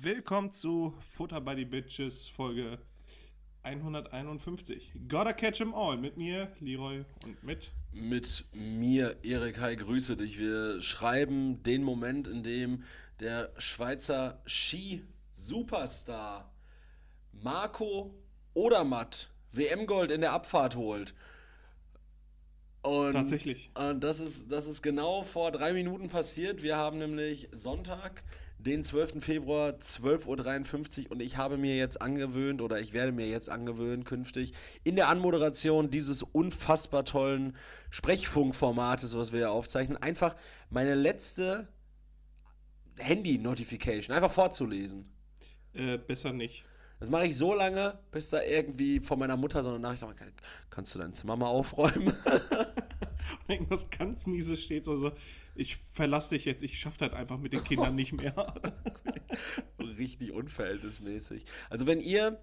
Willkommen zu Futter by the Bitches, Folge 151. Gotta catch 'em all. Mit mir, Leroy, und Mit mir, Erik, hi, grüße dich. Wir schreiben den Moment, in dem der Schweizer Ski-Superstar Marco Odermatt WM-Gold in der Abfahrt holt. Und, tatsächlich. und das ist genau vor 3 Minuten passiert. Wir haben nämlich Sonntag, den 12. Februar, 12:53 Uhr, und ich habe mir jetzt angewöhnt, oder ich werde mir jetzt angewöhnen, künftig in der Anmoderation dieses unfassbar tollen Sprechfunkformates, was wir hier aufzeichnen, einfach meine letzte Handy-Notification einfach vorzulesen. Besser nicht. Das mache ich so lange, bis da irgendwie von meiner Mutter so eine Nachricht kommt: Kannst du dein Zimmer mal aufräumen? Irgendwas ganz Mieses steht so, ich verlasse dich jetzt, ich schaffe das einfach mit den Kindern nicht mehr. Richtig unverhältnismäßig. Also wenn ihr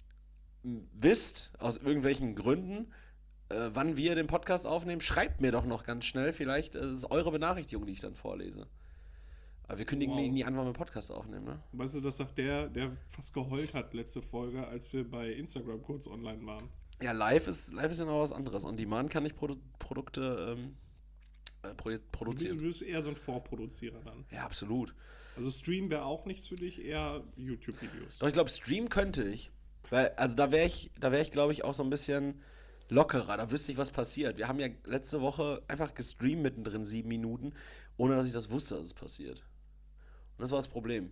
wisst, aus irgendwelchen Gründen, wann wir den Podcast aufnehmen, schreibt mir doch noch ganz schnell. Vielleicht ist es eure Benachrichtigung, die ich dann vorlese. Aber wir kündigen Wow. nie an, wann wir Podcast aufnehmen, ne? Weißt du, das sagt der fast geheult hat letzte Folge, als wir bei Instagram kurz online waren. Ja, live ist ja noch was anderes. On Demand kann ich Produkte Du produzieren. bist eher so ein Vorproduzierer dann. Ja, absolut. Also Stream wäre auch nichts für dich, eher YouTube-Videos. Doch, ich glaube, Stream könnte ich. Weil, also da wär ich, glaube ich, auch so ein bisschen lockerer. Da wüsste ich, was passiert. Wir haben ja letzte Woche einfach gestreamt mittendrin 7 Minuten, ohne dass ich das wusste, dass es passiert. Und das war das Problem.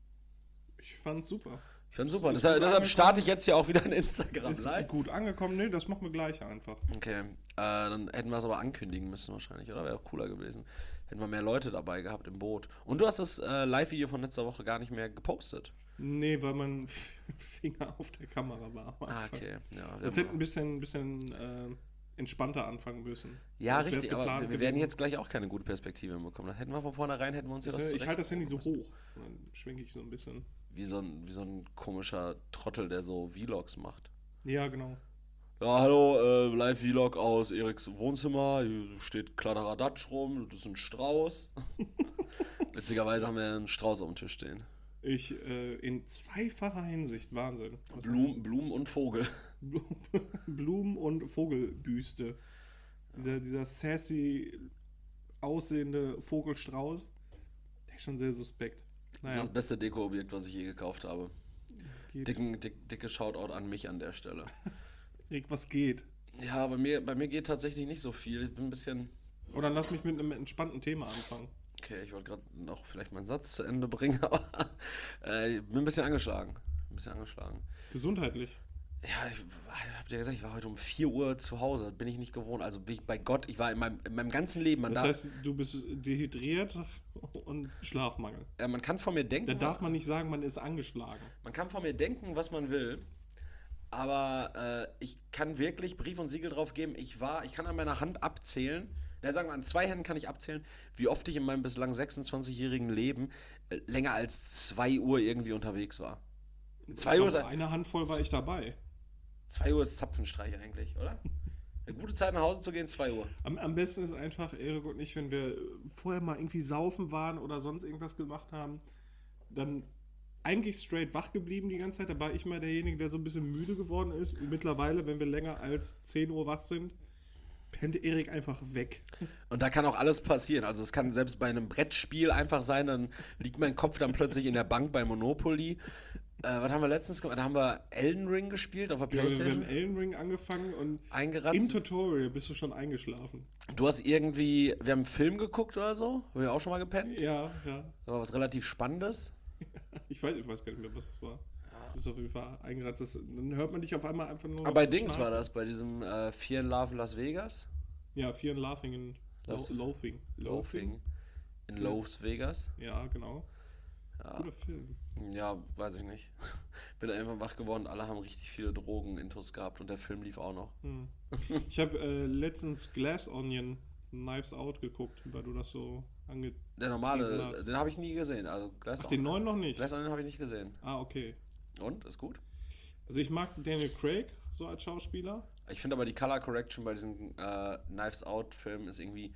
Ich fand's super. Ich fand super. Ist Deshalb, gut deshalb starte angekommen. ich jetzt ja auch wieder ein Instagram Ist live. gut angekommen. Nee, das machen wir gleich einfach. Okay, dann hätten wir es aber ankündigen müssen wahrscheinlich, oder? Wäre auch cooler gewesen. Hätten wir mehr Leute dabei gehabt im Boot. Und du hast das Live-Video von letzter Woche gar nicht mehr gepostet. Nee, weil mein Finger auf der Kamera war am Ah, Anfang. okay. Ja, Das hätte ein bisschen entspannter anfangen müssen. ja, Sonst wär's richtig, aber geplant wir werden gewesen. jetzt gleich auch keine gute Perspektive hinbekommen. Das hätten wir von vornherein, hätten wir uns hier was Ich halte das Handy so zurecht hoch. Und dann schwenke ich so ein bisschen. wie so ein komischer Trottel, der so Vlogs macht. Ja, genau. Ja, hallo, Live-Vlog aus Eriks Wohnzimmer. Hier steht Kladderadatsch rum, das ist ein Strauß. Witzigerweise haben wir einen Strauß auf dem Tisch stehen. In zweifacher Hinsicht, Wahnsinn. Blumen und Vogel. Blumen- und Vogelbüste. Dieser sassy aussehende Vogelstrauß, der ist schon sehr suspekt. Das ist Naja, das beste Deko-Objekt, was ich je gekauft habe. geht. Dicke Shoutout an mich an der Stelle. Was geht. Ja, bei mir geht tatsächlich nicht so viel. Ich bin ein bisschen. Oder lass mich mit einem entspannten Thema anfangen. Okay, ich wollte gerade noch vielleicht meinen Satz zu Ende bringen, aber ich bin ein bisschen angeschlagen. Gesundheitlich. Ja, ich hab dir gesagt, ich war heute um 4 Uhr zu Hause. Das bin ich nicht gewohnt. Also bin ich bei Gott, ich war in meinem ganzen Leben. Das heißt, du bist dehydriert und Schlafmangel. Man kann von mir Da denken, darf man nicht sagen, man ist angeschlagen. man kann von mir denken, was man will. Aber ich kann wirklich Brief und Siegel drauf geben. Ich kann an meiner Hand abzählen. Ja, sagen wir, an 2 Händen kann ich abzählen, wie oft ich in meinem bislang 26-jährigen Leben länger als 2 Uhr irgendwie unterwegs war. 2 Uhr ist, Eine Handvoll war ich dabei. 2 Uhr ist Zapfenstreich eigentlich, oder? Eine gute Zeit nach Hause zu gehen, 2 Uhr. Am besten ist einfach, Erik und ich, wenn wir vorher mal irgendwie saufen waren oder sonst irgendwas gemacht haben, dann eigentlich straight wach geblieben die ganze Zeit. Da war ich mal derjenige, der so ein bisschen müde geworden ist. Und mittlerweile, wenn wir länger als 10 Uhr wach sind, pennt Erik einfach weg. Und da kann auch alles passieren. Also es kann selbst bei einem Brettspiel einfach sein, dann liegt mein Kopf dann plötzlich in der Bank bei Monopoly. Was haben wir letztens gemacht? Da haben wir Elden Ring gespielt auf der Wir Playstation. haben Elden Ring angefangen und im Eingeratzt. Tutorial bist du schon eingeschlafen. Wir haben einen Film geguckt oder so. Haben wir auch schon mal gepennt. Ja. Das war was relativ Spannendes. Ich weiß gar nicht mehr, was es war. Du bist auf jeden Fall eingeratzt. Dann hört man dich auf einmal einfach nur. Aber bei Dings schnarchen. war das, bei diesem Fear in Love Las Vegas. Ja, Fear and Laughing in Loafing. Loafing. In Las Vegas. Ja, genau. Guter Film. Ja, weiß ich nicht. Bin einfach wach geworden, alle haben richtig viele Drogen-Intos gehabt und der Film lief auch noch. Ich habe letztens Glass Onion Knives Out geguckt, weil du das so Der normale, hast. den habe ich nie gesehen. Also Den neuen noch nicht? Glass Onion habe ich nicht gesehen. Ah, okay. Und? Ist gut? Also ich mag Daniel Craig so als Schauspieler. Ich finde aber die Color Correction bei diesen Knives Out Filmen ist irgendwie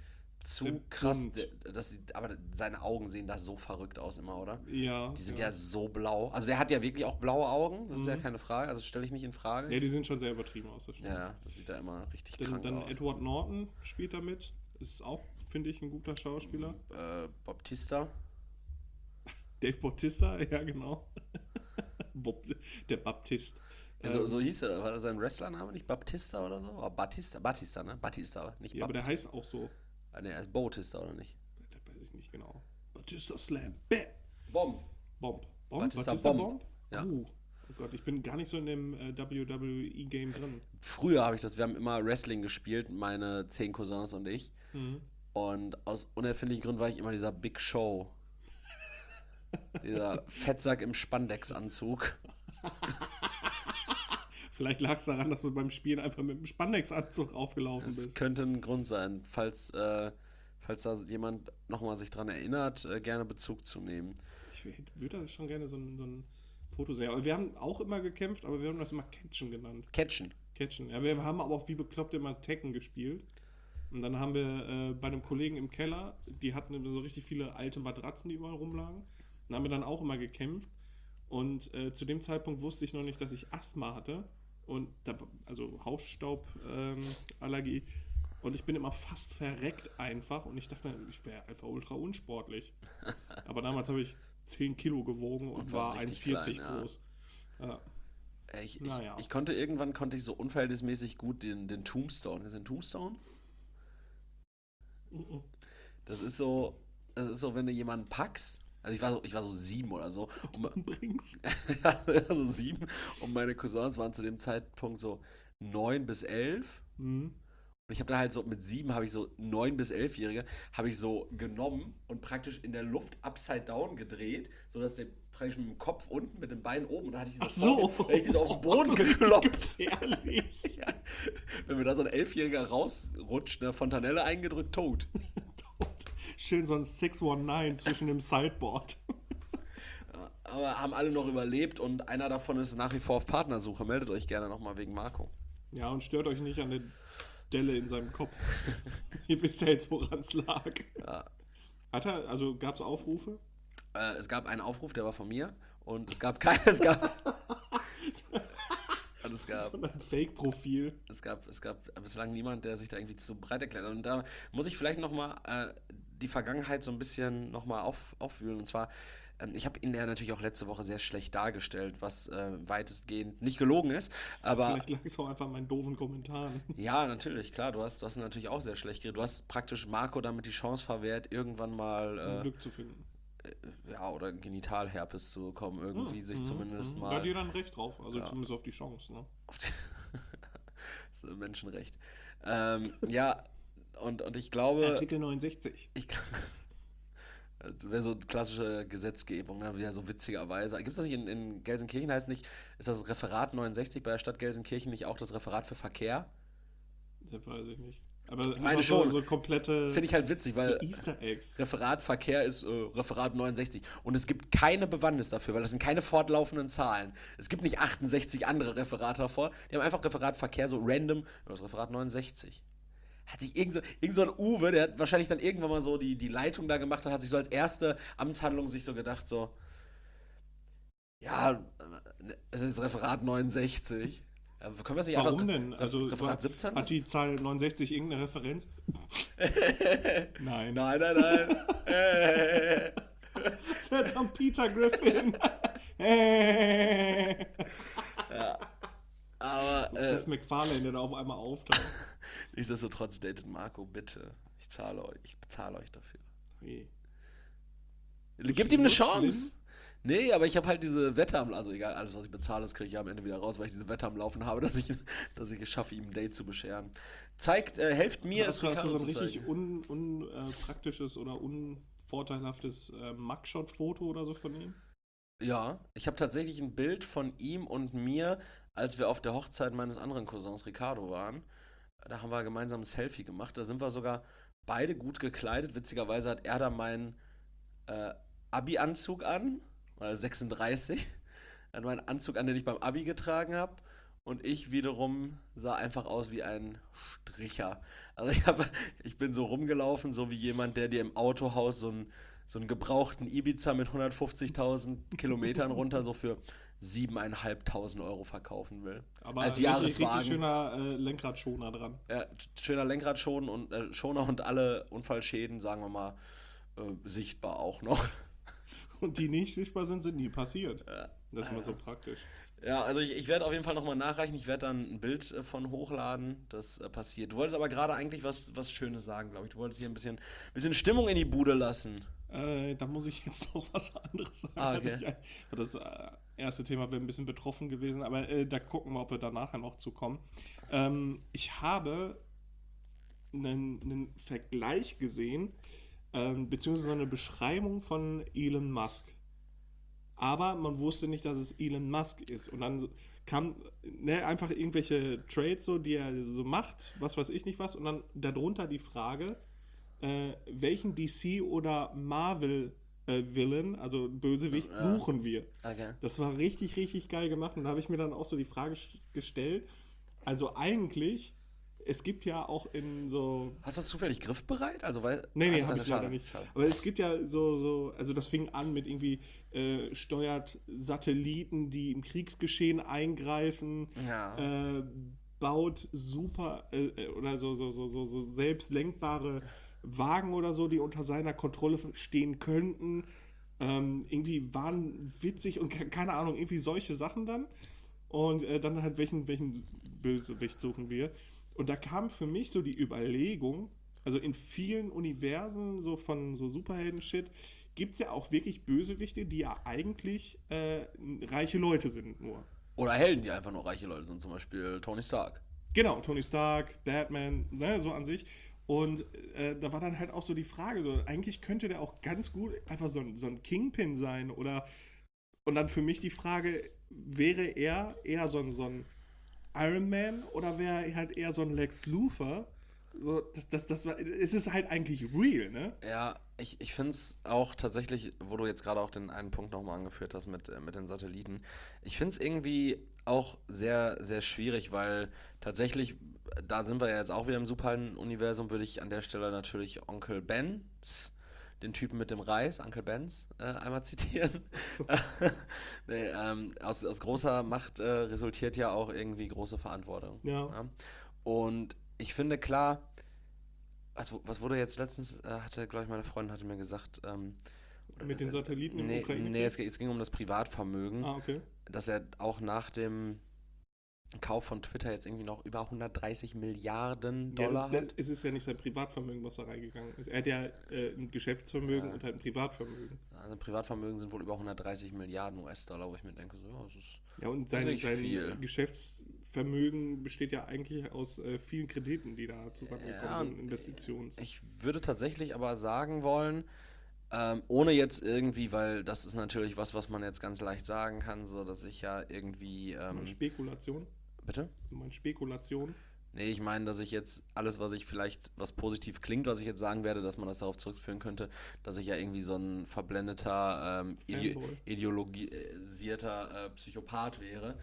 zu Sehr krass. bunt. Aber seine Augen sehen da so verrückt aus immer, oder? Ja, Die sind ja. ja so blau. Also der hat ja wirklich auch blaue Augen, das ist ja Mhm. keine Frage. Also stelle ich nicht in Frage. Ja, die sind schon sehr übertrieben aus, das stimmt. Ja, das sieht da immer richtig Dann, krank dann aus. Edward Norton spielt da mit. Ist auch, finde ich, ein guter Schauspieler. Baptista. Dave Bautista, ja genau. Bob, der Baptist. Ja, so hieß er, war das sein Wrestlername, nicht Baptista oder so? Oh, Batista, ne? Batista, nicht Ja, aber der heißt auch so. Ne, er ist Bautista, oder nicht? Das weiß ich nicht genau. Batista Slam. Bam. Bomb. Bomb. Batista Batista Bomb. Bomb? Ja. Oh Gott, ich bin gar nicht so in dem WWE-Game drin. Früher habe ich das, wir haben immer Wrestling gespielt, meine 10 Cousins und ich. Und aus unerfindlichen Gründen war ich immer dieser Big Show. Dieser Fettsack im Spandex-Anzug. Vielleicht lag es daran, dass du beim Spielen einfach mit dem Spandex-Anzug aufgelaufen Das bist. könnte ein Grund sein, falls da jemand nochmal sich dran erinnert, gerne Bezug zu nehmen. Ich würde da schon gerne so ein Foto sehen. Aber wir haben auch immer gekämpft, aber wir haben das immer Catchen genannt. Catchen. Catchen. Ja, wir haben aber auch wie bekloppt immer Tekken gespielt. Und dann haben wir bei einem Kollegen im Keller, die hatten so richtig viele alte Matratzen, die überall rumlagen. Und haben wir dann auch immer gekämpft. Und zu dem Zeitpunkt wusste ich noch nicht, dass ich Asthma hatte. Und also Hausstauballergie. Und ich bin immer fast verreckt einfach. Und ich dachte, ich wäre einfach ultra unsportlich. Aber damals habe ich 10 Kilo gewogen und war warst richtig 1,40 klein, ja. groß. Ja. Naja. Ich konnte irgendwann so unverhältnismäßig gut den Tombstone. Ist ein Tombstone? Das ist so, wenn du jemanden packst. Also ich war so 7 oder so. Bring's. Ja, so 7. Und meine Cousins waren zu dem Zeitpunkt so 9 bis 11. Mhm. Und ich habe da halt so, mit 7 habe ich so 9 bis 11-Jährige, habe ich so genommen und praktisch in der Luft upside down gedreht, sodass der praktisch mit dem Kopf unten, mit den Beinen oben, und da hatte ich Ach so. da hatte ich die so auf den Boden gekloppt. Ehrlich. Ja. Wenn mir da so ein 11-Jähriger rausrutscht, eine Fontanelle eingedrückt, tot. Schön so ein 619 zwischen dem Sideboard. Aber haben alle noch überlebt und einer davon ist nach wie vor auf Partnersuche. Meldet euch gerne nochmal wegen Marco. Ja, und stört euch nicht an der Delle in seinem Kopf. Ihr wisst ja jetzt, woran es lag. Ja. Also gab es Aufrufe? Es gab einen Aufruf, der war von mir. Und es gab und es gab Von einem Fake-Profil. Es gab bislang niemand, der sich da irgendwie zu breit erklärt hat. Und da muss ich vielleicht nochmal die Vergangenheit so ein bisschen nochmal aufwühlen. Und zwar, ich habe ihn ja natürlich auch letzte Woche sehr schlecht dargestellt, was weitestgehend nicht gelogen ist. Aber Vielleicht lag es auch einfach an meinen doofen Kommentaren. ja, natürlich, klar, du hast ihn natürlich auch sehr schlecht geredet. Du hast praktisch Marco damit die Chance verwehrt, irgendwann Zum mal Glück zu finden. ja, oder Genitalherpes zu bekommen, irgendwie sich zumindest Da mal. hat ihr dann recht drauf. Also zumindest auf die Chance. Ne? Das ist ein Menschenrecht. Ja, und ich glaube. Artikel 69. Das wäre so klassische Gesetzgebung, ne? Ja, so witzigerweise. Gibt es das nicht in Gelsenkirchen? Heißt nicht, ist das Referat 69 bei der Stadt Gelsenkirchen nicht auch das Referat für Verkehr? Das weiß ich nicht. Aber ich meine schon. So komplette Finde ich halt witzig, weil so Easter Eggs. Referat Verkehr ist Referat 69. Und es gibt keine Bewandtnis dafür, weil das sind keine fortlaufenden Zahlen. Es gibt nicht 68 andere Referate davor. Die haben einfach Referat Verkehr so random, das Referat 69. Hat sich irgend so ein Uwe, der hat wahrscheinlich dann irgendwann mal so die Leitung da gemacht und hat sich so als erste Amtshandlung sich so gedacht, so, ja, es ist Referat 69. Ja, können wir es nicht Warum einfach denn? Also Referat 17? Hat die Zahl 69 irgendeine Referenz? Nein. Nein. Das ist jetzt am Peter Griffin. Aber Seth MacFarlane, der da auf einmal auftaucht. nichtsdestotrotz datet Marco, bitte. Ich bezahle euch dafür. Hey. Gebt ihm eine so Chance. schlimm? Nee, aber ich habe halt diese Wette also egal, alles was ich bezahle, das kriege ich am Ende wieder raus, weil ich diese Wette am Laufen habe, dass ich es schaffe, ihm ein Date zu bescheren. Helft mir, Hast du so Ricardo ein zu richtig zeigen. unpraktisches oder unvorteilhaftes Mugshot-Foto oder so von ihm? Ja, ich habe tatsächlich ein Bild von ihm und mir, als wir auf der Hochzeit meines anderen Cousins Ricardo waren. Da haben wir gemeinsam ein Selfie gemacht. Da sind wir sogar beide gut gekleidet. Witzigerweise hat er da meinen Abi-Anzug an, weil 36. Er hat meinen Anzug an, den ich beim Abi getragen habe. und ich wiederum sah einfach aus wie ein Stricher. Also ich bin so rumgelaufen, so wie jemand, der dir im Autohaus so einen gebrauchten Ibiza mit 150.000 Kilometern runter so für 7.500 Euro verkaufen will. Aber Als richtig Jahreswagen. schöner Lenkradschoner dran. Ja, schöner Lenkradschoner Schoner und alle Unfallschäden, sagen wir mal, sichtbar auch noch. Und die nicht sichtbar sind, sind nie passiert. Das ist mal so praktisch. Ja, also ich werde auf jeden Fall nochmal nachreichen. Ich werde dann ein Bild von hochladen. Das passiert. Du wolltest aber gerade eigentlich was Schönes sagen, glaube ich. Du wolltest hier ein bisschen Stimmung in die Bude lassen. Da muss ich jetzt noch was anderes sagen. Okay. Das erste Thema wäre ein bisschen betroffen gewesen, aber da gucken wir, ob wir da nachher noch zukommen. Ich habe einen Vergleich gesehen, beziehungsweise eine Beschreibung von Elon Musk. Aber man wusste nicht, dass es Elon Musk ist. Und dann kam einfach irgendwelche Trades, so, die er so macht, was weiß ich nicht was. Und dann darunter die Frage, welchen DC oder Marvel Villain, also Bösewicht, suchen wir? Okay. Das war richtig, richtig geil gemacht. Und da habe ich mir dann auch so die Frage gestellt, also eigentlich, es gibt ja auch in so... Hast du das zufällig griffbereit? Also, Nee, also, habe ich leider nicht. Schade. Aber es gibt ja also das fing an mit irgendwie steuert Satelliten, die im Kriegsgeschehen eingreifen, Ja. baut super oder so selbstlenkbare Wagen oder so, die unter seiner Kontrolle stehen könnten. Irgendwie waren witzig und keine Ahnung, irgendwie solche Sachen dann. Und dann halt, welchen Bösewicht suchen wir? Und da kam für mich so die Überlegung, also in vielen Universen so von so Superhelden-Shit gibt es ja auch wirklich Bösewichte, die ja eigentlich reiche Leute sind nur. Oder Helden, die einfach nur reiche Leute sind, zum Beispiel Tony Stark. Genau, Tony Stark, Batman, ne, so an sich. Und da war dann halt auch so die Frage, so, eigentlich könnte der auch ganz gut einfach so ein Kingpin sein oder und dann für mich die Frage, wäre er eher so ein Iron Man oder wäre er halt eher so ein Lex Luthor? So, es ist halt eigentlich real, ne? Ja, ich finde es auch tatsächlich, wo du jetzt gerade auch den einen Punkt nochmal angeführt hast mit den Satelliten, ich finde es irgendwie auch sehr, sehr schwierig, weil tatsächlich, da sind wir ja jetzt auch wieder im Superhelden-Universum, würde ich an der Stelle natürlich Onkel Benz, den Typen mit dem Reis, Uncle Benz, einmal zitieren. Nee, aus großer Macht resultiert ja auch irgendwie große Verantwortung. Ja. Ja? Und ich finde klar, was wurde jetzt letztens, glaube ich, meine Freundin hatte mir gesagt, Mit den Satelliten im nee, Ukraine-Krieg? es ging um das Privatvermögen, Ah, okay. dass er auch nach dem Kauf von Twitter jetzt irgendwie noch über 130 Milliarden Dollar hat. Es ist ja nicht sein Privatvermögen, was da reingegangen ist. Er hat ja ein Geschäftsvermögen und halt ein Privatvermögen. Also Privatvermögen sind wohl über 130 Milliarden US-Dollar, wo ich mir denke, so, ja, das ist Ja, und das ist sein nicht viel. Geschäftsvermögen besteht ja eigentlich aus vielen Krediten, die da zusammengekommen Ja, sind, Investitionen. Ich würde tatsächlich aber sagen wollen, ohne jetzt irgendwie, weil das ist natürlich was man jetzt ganz leicht sagen kann, so dass ich ja irgendwie, Spekulation? bitte? Du meinst Spekulation? Nee, ich meine, dass ich jetzt alles, was positiv klingt, was ich jetzt sagen werde, dass man das darauf zurückführen könnte, dass ich ja irgendwie so ein verblendeter, Fanboy. ideologisierter Psychopath wäre.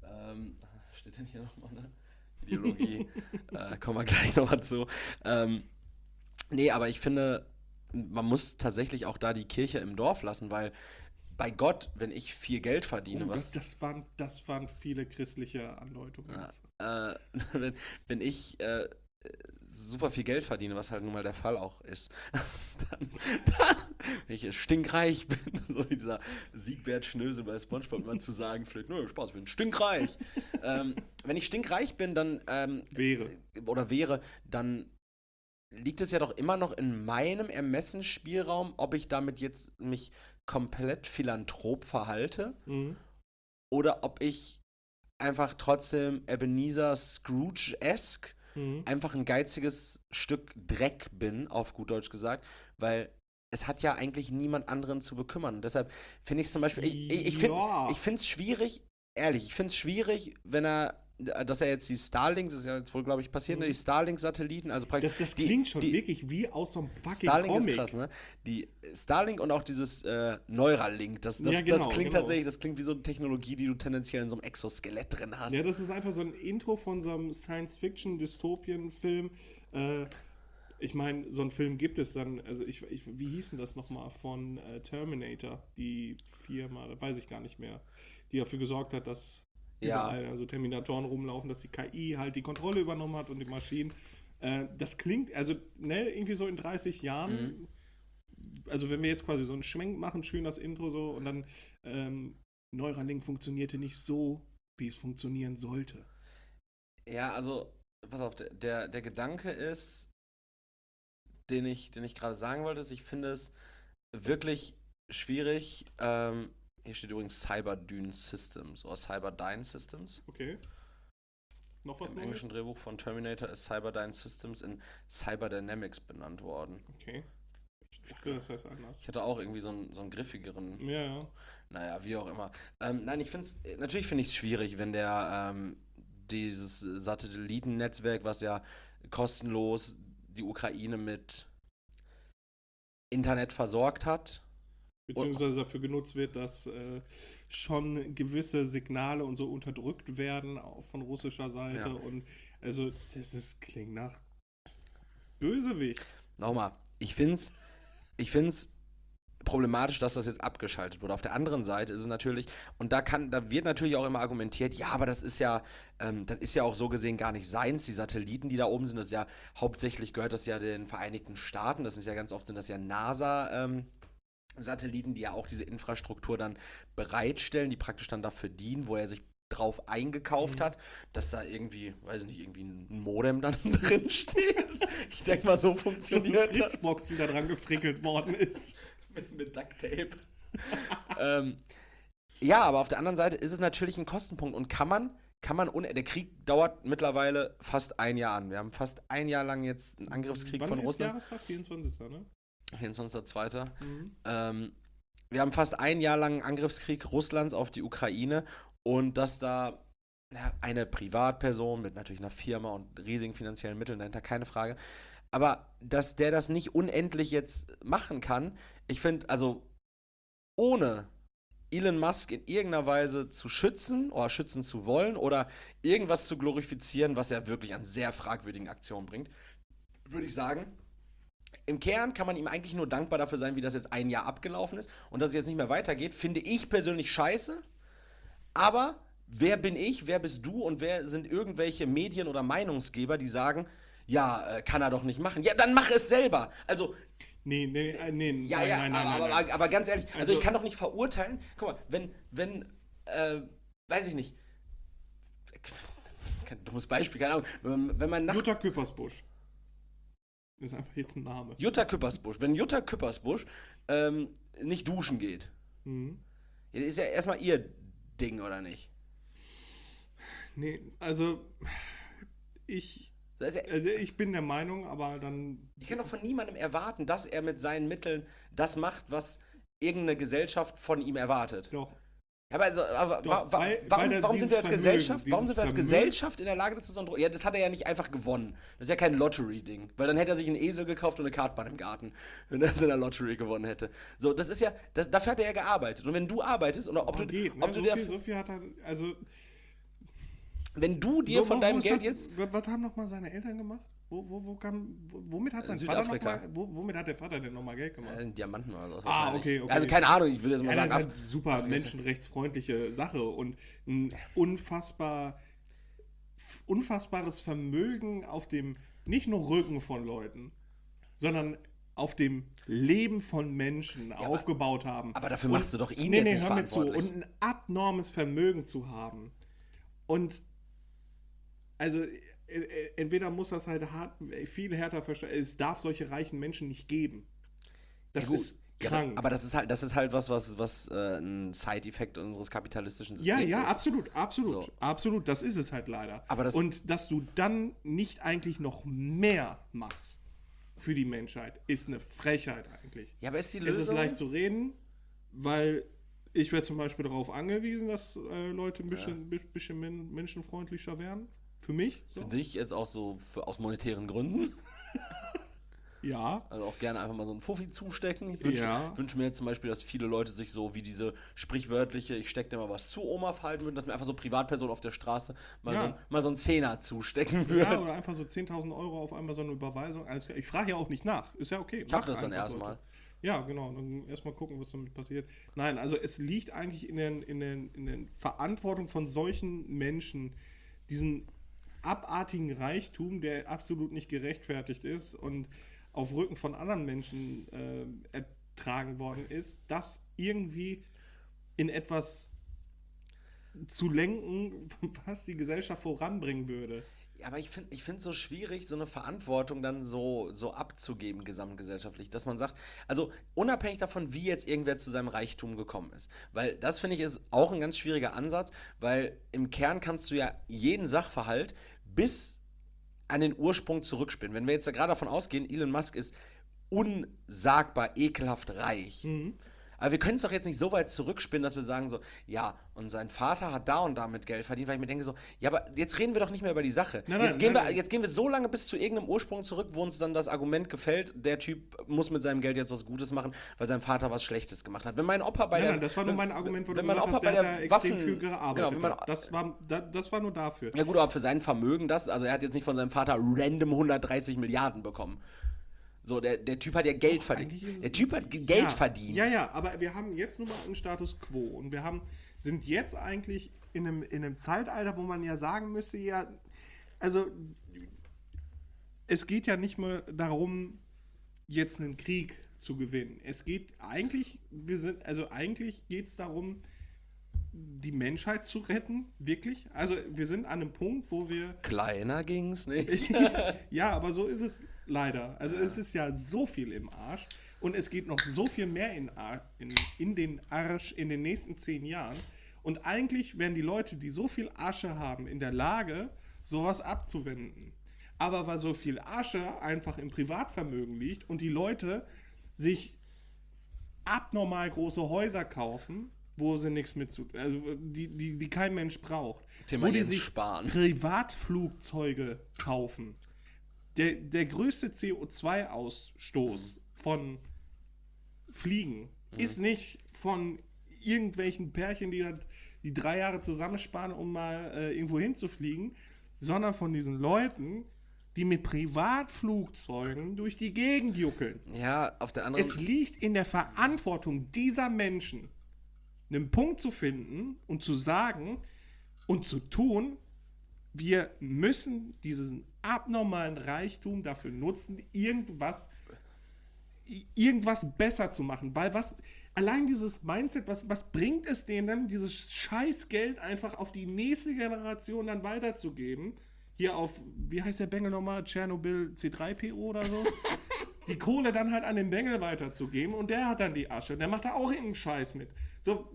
Steht denn hier nochmal, ne? Ideologie, kommen wir gleich nochmal zu. Nee, aber ich finde, man muss tatsächlich auch da die Kirche im Dorf lassen, weil bei Gott, wenn ich viel Geld verdiene, Oh, was... das waren viele christliche Andeutungen. jetzt. wenn ich super viel Geld verdiene, was halt nun mal der Fall auch ist, dann wenn ich stinkreich bin, so wie dieser Siegbert Schnösel bei SpongeBob mal zu sagen pflegt, nö, Spaß, ich bin stinkreich. Wenn ich stinkreich bin, dann wäre, dann liegt es ja doch immer noch in meinem Ermessensspielraum, ob ich damit jetzt mich komplett philanthrop verhalte Mhm. oder ob ich einfach trotzdem Ebenezer Scrooge-esque einfach ein geiziges Stück Dreck bin, auf gut Deutsch gesagt, weil es hat ja eigentlich niemand anderen zu bekümmern. Und deshalb finde ich es zum Beispiel, ich finde es schwierig, ehrlich, ich finde es schwierig, wenn er dass er jetzt die Starlink, das ist ja jetzt wohl, glaube ich, passiert, ne? Die Starlink-Satelliten, also praktisch. Das klingt schon wirklich wie aus so einem fucking Starlink Comic. ist krass, ne? Die Starlink und auch dieses Neuralink, das Ja, klingt genau. tatsächlich, das klingt wie so eine Technologie, die du tendenziell in so einem Exoskelett drin hast. Ja, das ist einfach so ein Intro von so einem Science-Fiction-Dystopien-Film. Ich meine, so einen Film gibt es dann, also wie hieß denn das nochmal von Terminator, die Firma, das weiß ich gar nicht mehr, die dafür gesorgt hat, dass überall also Terminatoren rumlaufen, dass die KI halt die Kontrolle übernommen hat und die Maschinen. Das klingt, also ne, irgendwie so in 30 Jahren, also wenn wir jetzt quasi so einen Schwenk machen, schön das Intro so und dann Neuralink funktionierte nicht so, wie es funktionieren sollte. Ja, also, pass auf, der Gedanke ist, den ich gerade sagen wollte, ist, ich finde es wirklich schwierig. Hier steht übrigens Cyberdyne Systems oder Cyberdyne Systems. Okay. Noch was Im Neues? englischen Drehbuch von Terminator ist Cyberdyne Systems in Cyberdynamics benannt worden. Okay. Ich dachte, das heißt anders. Ich hatte auch irgendwie so einen griffigeren. Ja. Naja, wie auch immer. Nein, natürlich finde ich es schwierig, wenn dieses Satellitennetzwerk, was ja kostenlos die Ukraine mit Internet versorgt hat. Beziehungsweise dafür genutzt wird, dass schon gewisse Signale und so unterdrückt werden, auch von russischer Seite. Ja. Und also, klingt nach Bösewicht. Nochmal, ich find's problematisch, dass das jetzt abgeschaltet wurde. Auf der anderen Seite ist es natürlich, und da wird natürlich auch immer argumentiert, ja, aber das ist ja auch so gesehen gar nicht seins, die Satelliten, die da oben sind, das ist ja hauptsächlich gehört das ja den Vereinigten Staaten, das ist ja ganz oft sind das ja NASA, Satelliten, die ja auch diese Infrastruktur dann bereitstellen, die praktisch dann dafür dienen, wo er sich drauf eingekauft hat, dass da irgendwie, weiß ich nicht, irgendwie ein Modem dann drin steht. Ich denke mal, so funktioniert so eine das. Fritzbox, die da dran gefrickelt worden ist. mit Duct Tape. Ja, aber auf der anderen Seite ist es natürlich ein Kostenpunkt und der Krieg dauert mittlerweile fast ein Jahr an. Wir haben fast ein Jahr lang jetzt einen Angriffskrieg Wann von ist Russland. Jahrestag? 24. Ne? 24.2. Wir haben fast ein Jahr lang einen Angriffskrieg Russlands auf die Ukraine und dass da eine Privatperson mit natürlich einer Firma und riesigen finanziellen Mitteln dahinter, keine Frage, aber dass der das nicht unendlich jetzt machen kann, ich finde, also ohne Elon Musk in irgendeiner Weise zu schützen oder schützen zu wollen oder irgendwas zu glorifizieren, was er wirklich an sehr fragwürdigen Aktionen bringt, würde ich sagen, im Kern kann man ihm eigentlich nur dankbar dafür sein, wie das jetzt ein Jahr abgelaufen ist und dass es jetzt nicht mehr weitergeht, finde ich persönlich scheiße. Aber wer bin ich, wer bist du und wer sind irgendwelche Medien oder Meinungsgeber, die sagen, ja, kann er doch nicht machen. Ja, dann mach es selber. Also Nee, ja, nein, aber ganz ehrlich, also ich kann doch nicht verurteilen. Guck mal, wenn weiß ich nicht, kein dummes Beispiel, keine Ahnung, wenn man nach Jutta Küppersbusch. Das ist einfach jetzt ein Name. Wenn Jutta Küppersbusch nicht duschen geht, ja, ist ja erstmal ihr Ding, oder nicht? Nee, also ich bin der Meinung, aber dann... Ich kann doch von niemandem erwarten, dass er mit seinen Mitteln das macht, was irgendeine Gesellschaft von ihm erwartet. Doch. Ja, warum sind wir als Gesellschaft? Warum sind wir als Gesellschaft in der Lage dazu, so ein Druck? Ja, das hat er ja nicht einfach gewonnen. Das ist ja kein Lottery-Ding. Weil dann hätte er sich einen Esel gekauft und eine Kartbahn im Garten, wenn er es in der Lottery gewonnen hätte. So, das ist ja, dafür hat er ja gearbeitet. Und wenn du arbeitest, oder ob du so viel hat er, also... Wenn du dir von deinem Geld jetzt... Was haben nochmal seine Eltern gemacht? Womit hat sein Vater nochmal... Womit hat der Vater denn nochmal Geld gemacht? Diamanten oder so. Okay. Also keine Ahnung, ich würde jetzt mal das sagen... ist halt super menschenrechtsfreundliche Sache und ein unfassbares Vermögen auf dem, nicht nur Rücken von Leuten, sondern auf dem Leben von Menschen aufgebaut haben. Aber dafür machst du doch ihn jetzt nicht verantwortlich. Und ein abnormes Vermögen zu haben. Und also entweder muss das halt viel härter verstehen. Es darf solche reichen Menschen nicht geben. Das ist krank. Ja, aber das ist halt was ein Side-Effekt unseres kapitalistischen Systems ist. Ja, absolut. Das ist es halt leider. Und dass du dann nicht eigentlich noch mehr machst für die Menschheit, ist eine Frechheit eigentlich. Ja, aber ist die Lösung... Es ist leicht zu reden, weil Ich werde zum Beispiel darauf angewiesen, dass Leute ein bisschen menschenfreundlicher werden. Für mich. So. Für dich jetzt auch so aus monetären Gründen. Ja. Also auch gerne einfach mal so einen Fuffi zustecken. Ich wünsche mir jetzt zum Beispiel, dass viele Leute sich so wie diese sprichwörtliche, ich stecke dir mal was zu, Oma verhalten würden, dass mir einfach so Privatpersonen auf der Straße mal so einen Zehner zustecken würden. Ja, oder einfach so 10.000 Euro auf einmal so eine Überweisung. Also ich frage ja auch nicht nach. Ist ja okay. Ich hab das dann erstmal. Ja, genau. Dann erstmal gucken, was damit passiert. Nein, also es liegt eigentlich in den Verantwortung von solchen Menschen, diesen abartigen Reichtum, der absolut nicht gerechtfertigt ist und auf Rücken von anderen Menschen ertragen worden ist, das irgendwie in etwas zu lenken, was die Gesellschaft voranbringen würde. Ja, aber ich finde es so schwierig, so eine Verantwortung dann so abzugeben, gesamtgesellschaftlich, dass man sagt, also unabhängig davon, wie jetzt irgendwer zu seinem Reichtum gekommen ist. Weil das, finde ich, ist auch ein ganz schwieriger Ansatz, weil im Kern kannst du ja jeden Sachverhalt bis an den Ursprung zurückspinnen. Wenn wir jetzt gerade davon ausgehen, Elon Musk ist unsagbar ekelhaft reich. Mhm. Aber wir können es doch jetzt nicht so weit zurückspinnen, dass wir sagen so, ja, und sein Vater hat da und da mit Geld verdient, weil ich mir denke so, ja, aber jetzt reden wir doch nicht mehr über die Sache. Jetzt gehen wir so lange bis zu irgendeinem Ursprung zurück, wo uns dann das Argument gefällt, der Typ muss mit seinem Geld jetzt was Gutes machen, weil sein Vater was Schlechtes gemacht hat. Wenn mein Opa bei Nein, das war nur mein Argument, wo du gesagt hast, der hat da extrem viel gearbeitet hat. Das war nur dafür. Ja gut, aber für sein Vermögen, also er hat jetzt nicht von seinem Vater random 130 Milliarden bekommen. So, der Typ hat ja Geld verdient. Der Typ hat Geld verdient. Ja, aber wir haben jetzt nur mal einen Status quo und sind jetzt eigentlich in einem Zeitalter, wo man ja sagen müsste, ja, also es geht ja nicht mehr darum, jetzt einen Krieg zu gewinnen. Es geht eigentlich, eigentlich geht es darum, die Menschheit zu retten, wirklich. Also wir sind an einem Punkt, wo wir... Kleiner ging's nicht. Ja, aber so ist es leider. Also es ist ja so viel im Arsch und es geht noch so viel mehr in den Arsch in den nächsten 10 Jahren. Und eigentlich wären die Leute, die so viel Asche haben, in der Lage, sowas abzuwenden. Aber weil so viel Asche einfach im Privatvermögen liegt und die Leute sich abnormal große Häuser kaufen, wo sie nichts mit die kein Mensch braucht. Thema wo die Jens sich Spahn. Privatflugzeuge kaufen. Der größte CO2-Ausstoß von Fliegen ist nicht von irgendwelchen Pärchen, die 3 Jahre zusammensparen, um mal irgendwo hinzufliegen, sondern von diesen Leuten, die mit Privatflugzeugen durch die Gegend juckeln. Ja, auf der anderen... Es liegt in der Verantwortung dieser Menschen, einen Punkt zu finden und zu sagen und zu tun, wir müssen diesen abnormalen Reichtum dafür nutzen, irgendwas besser zu machen. Weil allein dieses Mindset, was bringt es denen dann, dieses Scheißgeld einfach auf die nächste Generation dann weiterzugeben? Hier auf, wie heißt der Bengel nochmal? Tschernobyl C3PO oder so? Die Kohle dann halt an den Bengel weiterzugeben und der hat dann die Asche. Der macht da auch irgendeinen Scheiß mit. So,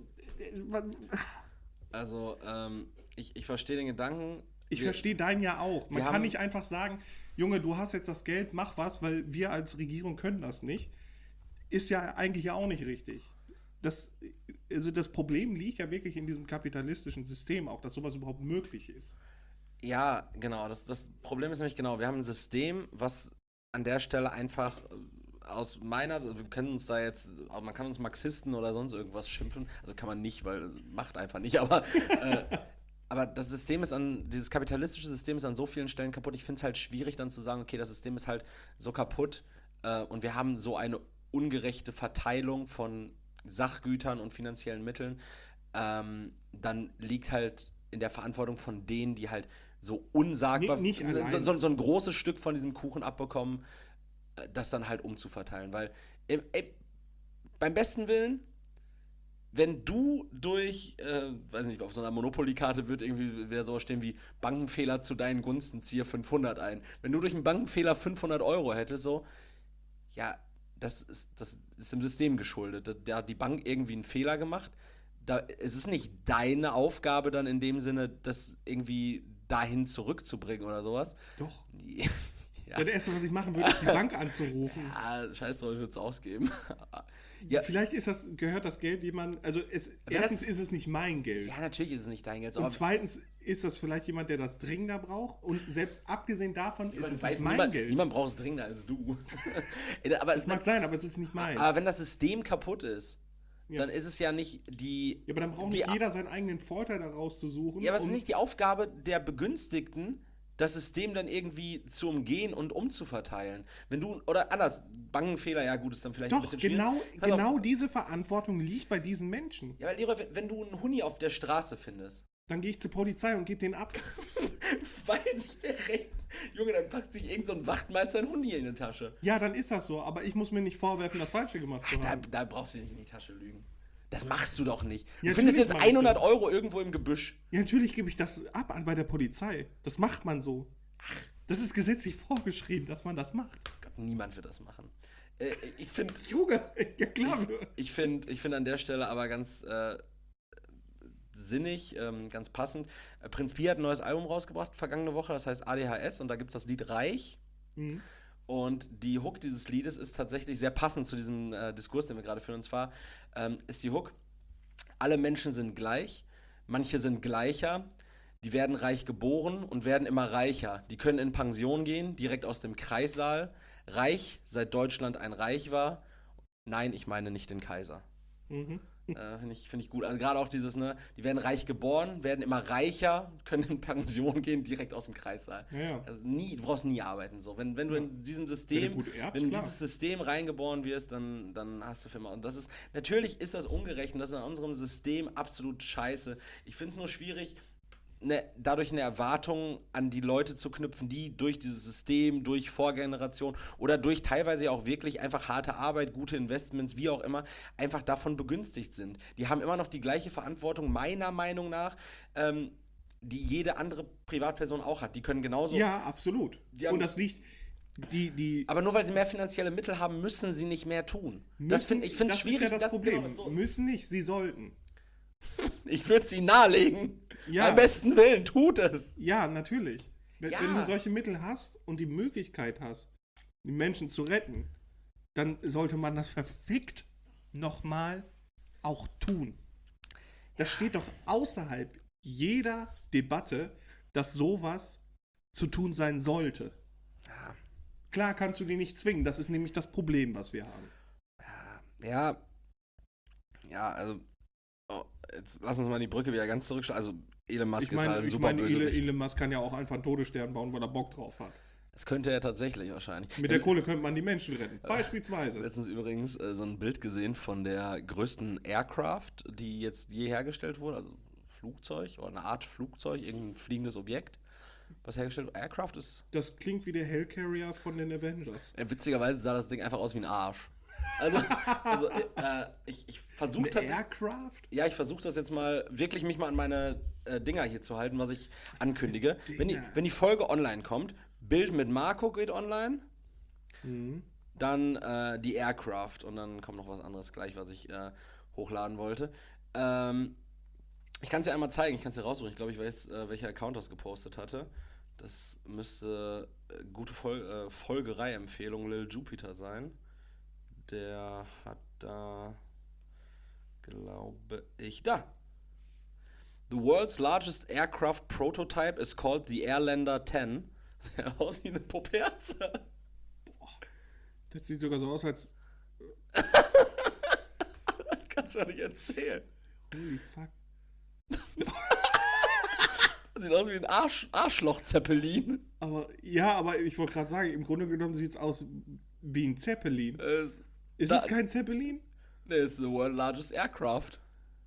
also, ich verstehe den Gedanken. Ich verstehe deinen ja auch. Man kann nicht einfach sagen, Junge, du hast jetzt das Geld, mach was, weil wir als Regierung können das nicht. Ist ja eigentlich auch nicht richtig. Das Problem liegt ja wirklich in diesem kapitalistischen System auch, dass sowas überhaupt möglich ist. Ja, genau. Das Problem ist nämlich genau, wir haben ein System, was an der Stelle einfach aus meiner, wir können uns da jetzt, man kann uns Marxisten oder sonst irgendwas schimpfen, also kann man nicht, weil macht einfach nicht, aber das System dieses kapitalistische System ist an so vielen Stellen kaputt. Ich finde es halt schwierig dann zu sagen, okay, das System ist halt so kaputt und wir haben so eine ungerechte Verteilung von Sachgütern und finanziellen Mitteln, dann liegt halt in der Verantwortung von denen, die halt so unsagbar nicht so ein großes Stück von diesem Kuchen abbekommen, das dann halt umzuverteilen. Weil beim besten Willen, wenn du durch, weiß nicht, auf so einer Monopoly-Karte wird irgendwie sowas stehen wie Bankenfehler zu deinen Gunsten, ziehe 500 ein. Wenn du durch einen Bankenfehler 500 Euro hättest, so, ja, das ist dem System geschuldet. Da hat die Bank irgendwie einen Fehler gemacht. Es ist nicht deine Aufgabe dann in dem Sinne, das irgendwie dahin zurückzubringen oder sowas. Doch. Das Erste, was ich machen würde, ist die Bank anzurufen. Ja, scheiß drauf, ich würde es ausgeben. Ja, Vielleicht gehört das Geld jemand, also erstens ist es nicht mein Geld. ja, natürlich ist es nicht dein Geld. Und zweitens ist das vielleicht jemand, der das dringender braucht. Und selbst abgesehen davon ist es nicht mein Geld. Niemand braucht es dringender als du. Aber Es mag sein, aber es ist nicht meins. Aber wenn das System kaputt ist, dann ist es ja nicht die... Ja, aber dann braucht nicht jeder seinen eigenen Vorteil daraus zu suchen. Ja, aber es ist nicht die Aufgabe der Begünstigten, das System dann irgendwie zu umgehen und umzuverteilen. Wenn du, oder anders, Bankenfehler, ja gut, ist dann vielleicht ein Doch, bisschen schwierig. genau diese Verantwortung liegt bei diesen Menschen. Ja, weil Leroy, wenn du einen Huni auf der Straße findest, Dann gehe ich zur Polizei und gebe den ab. weil sich der recht... Junge, dann packt sich irgend so ein Wachtmeister einen Huni in die Tasche. Ja, dann ist das so, aber ich muss mir nicht vorwerfen, das Falsche gemacht zu haben. Da brauchst du nicht in die Tasche lügen. Das machst du doch nicht. Ja, Du findest natürlich jetzt mach ich 100 das. Euro irgendwo im Gebüsch. Ja, natürlich gebe ich das ab bei der Polizei. Das macht man so. Das ist gesetzlich vorgeschrieben, dass man das macht. Gott, niemand wird das machen. Ich finde... Junge, ja klar. Ich find an der Stelle aber ganz sinnig, ganz passend. Prinz Pi hat ein neues Album rausgebracht vergangene Woche, das heißt ADHS, und da gibt es das Lied Reich. Mhm. Und die Hook dieses Liedes ist tatsächlich sehr passend zu diesem Diskurs, den wir gerade führen. Und zwar ist die Hook: Alle Menschen sind gleich, manche sind gleicher, die werden reich geboren und werden immer reicher. Die können in Pension gehen, direkt aus dem Kreissaal. Reich, seit Deutschland ein Reich war. Nein, ich meine nicht den Kaiser. Mhm. Find ich gut. Also gerade auch dieses, ne, die werden reich geboren, werden immer reicher, können in Pension gehen, direkt aus dem Kreissaal. Ja. Also du brauchst nie arbeiten. So. Wenn du in diesem Wenn System, du gut erbst, wenn du in klar. dieses System reingeboren wirst, dann hast du für immer. Und das ist, natürlich ist das ungerecht und das ist in unserem System absolut scheiße. Ich finde es nur schwierig, dadurch eine Erwartung an die Leute zu knüpfen, die durch dieses System, durch Vorgeneration oder durch teilweise auch wirklich einfach harte Arbeit, gute Investments, wie auch immer, einfach davon begünstigt sind. Die haben immer noch die gleiche Verantwortung, meiner Meinung nach, die jede andere Privatperson auch hat. Die können genauso... Ja, absolut. haben- Und das liegt, die Aber nur weil sie mehr finanzielle Mittel haben, müssen sie nicht mehr tun. Ich finde es das schwierig. ist ja das Problem. Genau, so. Müssen nicht, sie sollten. Ich würde sie nahelegen. Ja. Beim besten Willen, tut es. Ja, natürlich. Wenn Ja. du solche Mittel hast und die Möglichkeit hast, die Menschen zu retten, dann sollte man das verfickt nochmal auch tun. Das steht doch außerhalb jeder Debatte, dass sowas zu tun sein sollte. Ja. Klar kannst du die nicht zwingen, das ist nämlich das Problem, was wir haben. Ja, also, jetzt lass uns mal die Brücke wieder ganz zurückschlagen. Also, Elon Musk ist halt ein super Bösewicht. Elon Musk kann ja auch einfach einen Todesstern bauen, weil er Bock drauf hat. Das könnte er tatsächlich wahrscheinlich. Mit der Kohle könnte man die Menschen retten, beispielsweise. Letztens übrigens so ein Bild gesehen von der größten Aircraft, die jetzt je hergestellt wurde, also Flugzeug oder eine Art Flugzeug, irgendein fliegendes Objekt, was hergestellt wurde. Aircraft ist... Das klingt wie der Hellcarrier von den Avengers. witzigerweise sah das Ding einfach aus wie ein Arsch. Ich versuche Eine tatsächlich... Aircraft? Ja, ich versuche das jetzt mal, wirklich mich mal an meine Dinger hier zu halten, was ich ankündige. Wenn die Folge online kommt, Bild mit Marco geht online, dann die Aircraft und dann kommt noch was anderes gleich, was ich hochladen wollte. Ich kann es dir einmal zeigen, ich kann es dir raussuchen. Ich glaube, ich weiß, welcher Account das gepostet hatte. Das müsste gute Folgerei-Empfehlung Lil Jupiter sein. Der hat da, glaube ich, da. The world's largest aircraft prototype is called the Airlander 10. Sieht aus wie eine Puperze. Das sieht sogar so aus, als... Kannst du ja nicht erzählen. Holy fuck. Das sieht aus wie ein Arschloch-Zeppelin. Aber ich wollte gerade sagen, im Grunde genommen sieht es aus wie ein Zeppelin. Ist es kein Zeppelin? Ne, ist the world's largest aircraft.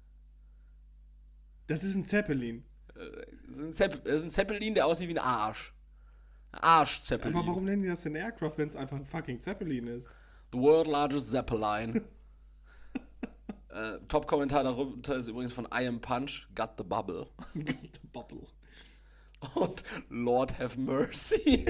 Das ist ein Zeppelin. Es ist ein Zeppelin, der aussieht wie ein Arsch. Arsch-Zeppelin. Aber warum nennen die das denn Aircraft, wenn es einfach ein fucking Zeppelin ist? The world's largest Zeppelin. Top-Kommentar darunter ist übrigens von I Am Punch, got the bubble. The Bubble. Und Lord have mercy.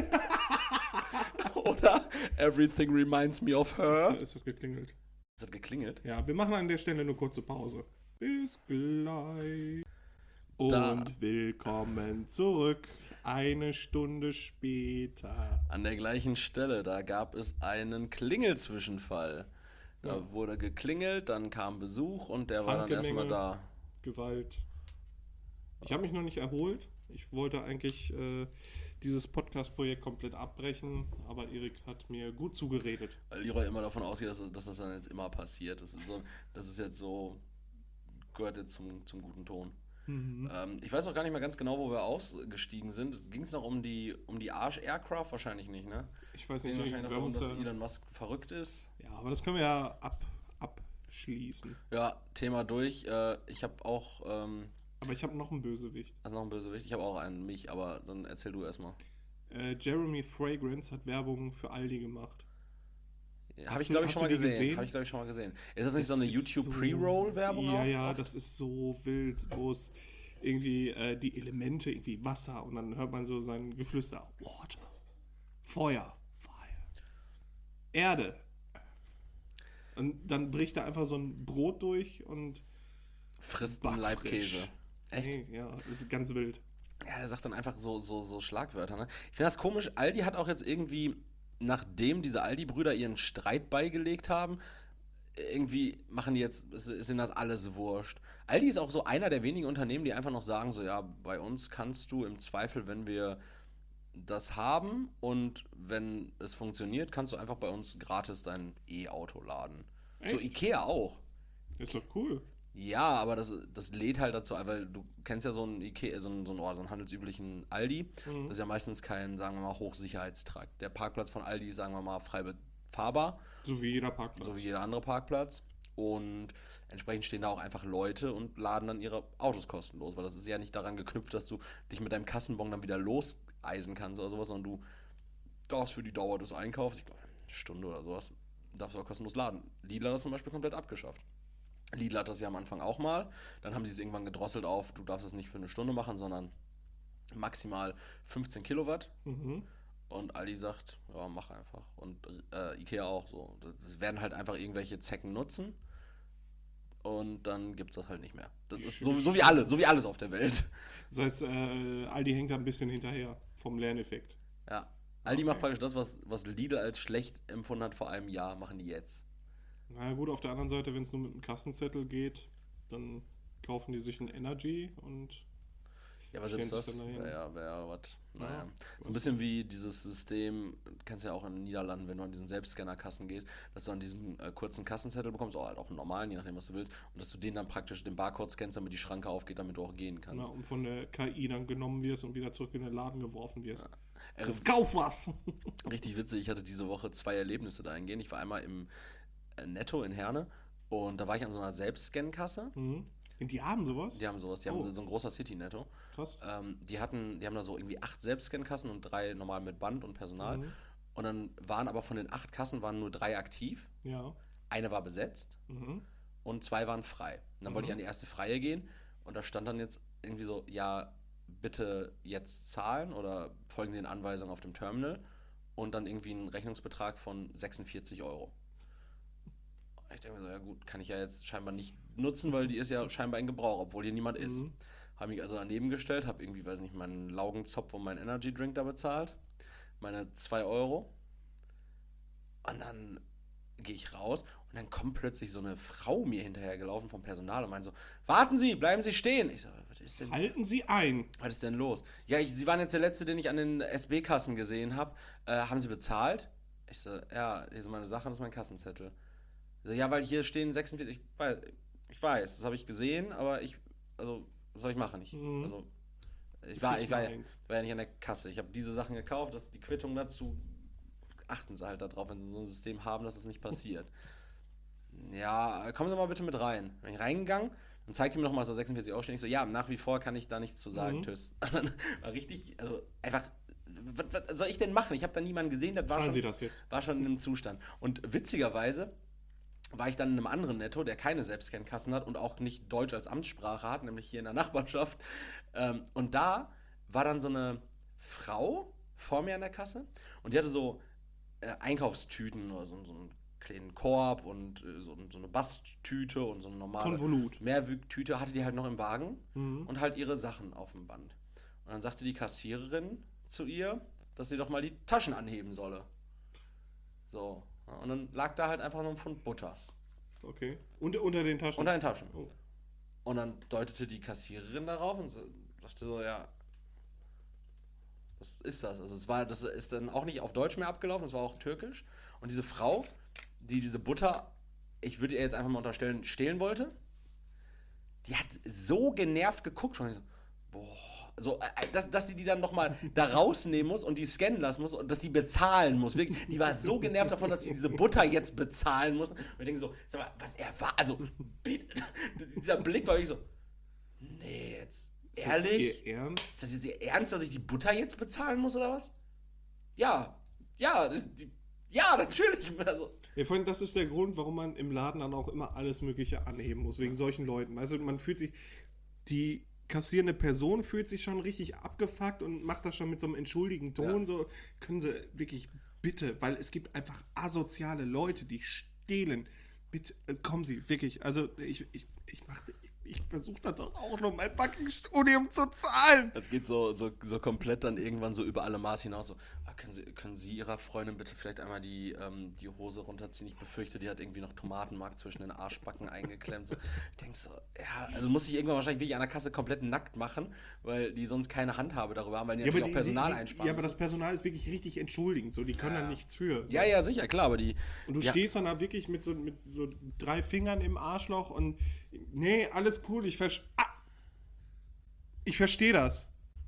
Oder Everything reminds me of her. Ist das geklingelt? Es hat geklingelt. Ja, wir machen an der Stelle eine kurze Pause. Bis gleich. Da. Und willkommen zurück. Eine Stunde später. An der gleichen Stelle, da gab es einen Klingelzwischenfall. Da wurde geklingelt, dann kam Besuch und der war dann erstmal da. Gewalt. Ich habe mich noch nicht erholt. Ich wollte eigentlich dieses Podcast-Projekt komplett abbrechen, aber Erik hat mir gut zugeredet. Weil Leroy immer davon ausgeht, dass das dann jetzt immer passiert. Das ist jetzt so, gehört jetzt zum guten Ton. Ich weiß auch gar nicht mehr ganz genau, wo wir ausgestiegen sind. Ging es noch um die Arsch-Aircraft? Wahrscheinlich nicht, ne? Ich weiß nicht, wahrscheinlich noch darum, dass Elon Musk verrückt ist. Ja, aber das können wir ja abschließen. Ja, Thema durch. Ich habe auch... aber ich habe noch einen Bösewicht. Also noch einen Bösewicht? Ich habe auch einen, mich, aber dann erzähl du erstmal. Jeremy Fragrance hat Werbung für Aldi gemacht. Habe ich, glaube ich, schon mal gesehen. Ist das nicht so eine YouTube-Pre-Roll-Werbung auch? Ja, das ist so wild, wo es irgendwie die Elemente, irgendwie Wasser und dann hört man so sein Geflüster. Water, Feuer, Fire, Erde. Und dann bricht da einfach so ein Brot durch und frisst einen Leibkäse. Echt? Nee, ja, das ist ganz wild. Ja, der sagt dann einfach so Schlagwörter, ne? Ich finde das komisch. Aldi hat auch jetzt irgendwie, nachdem diese Aldi-Brüder ihren Streit beigelegt haben, irgendwie machen die jetzt, ist ihnen das alles wurscht. Aldi ist auch so einer der wenigen Unternehmen, die einfach noch sagen, so ja, bei uns kannst du im Zweifel, wenn wir das haben und wenn es funktioniert, kannst du einfach bei uns gratis dein E-Auto laden. Echt? So Ikea auch. Ist doch cool. Ja, aber das lädt halt dazu ein, weil du kennst ja so einen Ikea, so einen handelsüblichen Aldi. Das ist ja meistens kein, sagen wir mal, Hochsicherheitstrakt. Der Parkplatz von Aldi ist, sagen wir mal, frei befahrbar. So wie jeder Parkplatz. So wie jeder andere Parkplatz. Und entsprechend stehen da auch einfach Leute und laden dann ihre Autos kostenlos, weil das ist ja nicht daran geknüpft, dass du dich mit deinem Kassenbon dann wieder loseisen kannst oder sowas, sondern du darfst für die Dauer des Einkaufs, ich glaube, eine Stunde oder sowas, darfst du auch kostenlos laden. Lidl hat das zum Beispiel komplett abgeschafft. Lidl hat das ja am Anfang auch mal, dann haben sie es irgendwann gedrosselt auf, du darfst es nicht für eine Stunde machen, sondern maximal 15 Kilowatt. Und Aldi sagt, ja, mach einfach. Und Ikea auch so. Das werden halt einfach irgendwelche Zecken nutzen und dann gibt es das halt nicht mehr. Das ist so wie alles auf der Welt. Das heißt, Aldi hängt da ein bisschen hinterher vom Lerneffekt. Ja, Aldi macht praktisch das, was Lidl als schlecht empfunden hat vor einem Jahr, machen die jetzt. Na gut, auf der anderen Seite, wenn es nur mit einem Kassenzettel geht, dann kaufen die sich ein Energy und ja, aber selbst das wäre was. Naja. So ein bisschen wie dieses System, kennst du ja auch in den Niederlanden, wenn du an diesen Selbstscanner-Kassen gehst, dass du an diesen kurzen Kassenzettel bekommst, oder halt auch einen normalen, je nachdem, was du willst, und dass du den dann praktisch den Barcode scannst, damit die Schranke aufgeht, damit du auch gehen kannst. Und von der KI dann genommen wirst und wieder zurück in den Laden geworfen wirst. Das kauf was! Richtig witzig, ich hatte diese Woche 2 Erlebnisse dahingehend. Ich war einmal im Netto in Herne und da war ich an so einer Selbstscan-Kasse. Die haben sowas? Die haben sowas, die haben so ein großer City-Netto. Krass. Die haben da so irgendwie 8 Selbstscan-Kassen und 3 normal mit Band und Personal. Und dann waren aber von den 8 Kassen waren nur 3 aktiv. Ja. Eine war besetzt und 2 waren frei. Und dann wollte ich an die erste freie gehen und da stand dann jetzt irgendwie so, ja, bitte jetzt zahlen oder folgen Sie den Anweisungen auf dem Terminal und dann irgendwie einen Rechnungsbetrag von 46 Euro. Ich denke mir so, ja gut, kann ich ja jetzt scheinbar nicht nutzen, weil die ist ja scheinbar in Gebrauch, obwohl hier niemand ist. Habe mich also daneben gestellt, habe irgendwie, weiß nicht, meinen Laugenzopf und meinen Energy Drink da bezahlt. Meine 2 Euro. Und dann gehe ich raus und dann kommt plötzlich so eine Frau mir hinterhergelaufen vom Personal und meint so, warten Sie, bleiben Sie stehen. Ich so, was ist denn? Halten Sie ein. Was ist denn los? Ja, Sie waren jetzt der Letzte, den ich an den SB-Kassen gesehen habe. Haben Sie bezahlt? Ich so, ja, hier sind meine Sachen, das ist mein Kassenzettel. Ja, weil hier stehen 46, ich weiß, das habe ich gesehen, aber was soll ich machen? Ich war ja nicht an der Kasse. Ich habe diese Sachen gekauft, die Quittung dazu, achten Sie halt darauf, wenn Sie so ein System haben, dass das nicht passiert. Ja, kommen Sie mal bitte mit rein. Bin ich reingegangen, dann zeigt ihm nochmal, dass da 46 Euro stehen. Ich so, ja, nach wie vor kann ich da nichts zu sagen, tschüss. Und dann war richtig, also einfach, was soll ich denn machen? Ich habe da niemanden gesehen, das war schon in einem Zustand. Und witzigerweise war ich dann in einem anderen Netto, der keine Selbstscan-Kassen hat und auch nicht Deutsch als Amtssprache hat, nämlich hier in der Nachbarschaft. Und da war dann so eine Frau vor mir an der Kasse und die hatte so Einkaufstüten oder so einen kleinen Korb und so eine Basttüte und so eine normale Konvolut. Mehrwegtüte hatte die halt noch im Wagen und halt ihre Sachen auf dem Band. Und dann sagte die Kassiererin zu ihr, dass sie doch mal die Taschen anheben solle. So. Ja, und dann lag da halt einfach nur ein Pfund Butter. Okay. Unter den Taschen? Unter den Taschen. Oh. Und dann deutete die Kassiererin darauf und sagte so, ja, was ist das? Also das ist dann auch nicht auf Deutsch mehr abgelaufen, das war auch Türkisch. Und diese Frau, die diese Butter, ich würde ihr jetzt einfach mal unterstellen, stehlen wollte, die hat so genervt geguckt von mir, boah, so, dass sie die dann nochmal da rausnehmen muss und die scannen lassen muss und dass die bezahlen muss. Wirklich, die war so genervt davon, dass sie diese Butter jetzt bezahlen muss. Und ich denke so, sag mal, was er war, also, dieser Blick war wirklich so, nee, jetzt, ehrlich? Ist das ihr Ernst? Ist das jetzt ihr Ernst, dass ich die Butter jetzt bezahlen muss oder was? Ja, natürlich. Also, Ja, vor allem, das ist der Grund, warum man im Laden dann auch immer alles Mögliche anheben muss, wegen solchen Leuten. Also man fühlt sich, die kassierende Person fühlt sich schon richtig abgefuckt und macht das schon mit so einem entschuldigen Ton. Ja. So, können sie wirklich, bitte, weil es gibt einfach asoziale Leute, die stehlen. Bitte, kommen Sie, wirklich. Also ich versuche das doch auch noch, mein fucking Studium zu zahlen. es geht so komplett dann irgendwann so über alle Maß hinaus. So, können Sie Ihrer Freundin bitte vielleicht einmal die Hose runterziehen? Ich befürchte, die hat irgendwie noch Tomatenmark zwischen den Arschbacken eingeklemmt. So. Ich denke so, ja, also muss ich irgendwann wahrscheinlich wirklich an der Kasse komplett nackt machen, weil die sonst keine Handhabe darüber haben, weil die natürlich auch Personal einsparen. Ja, aber das Personal ist wirklich richtig entschuldigend. So, die können dann nichts für. So. Ja, sicher, klar, aber die... Und du stehst dann da wirklich mit so 3 Fingern im Arschloch und nee, alles cool, ich verstehe das.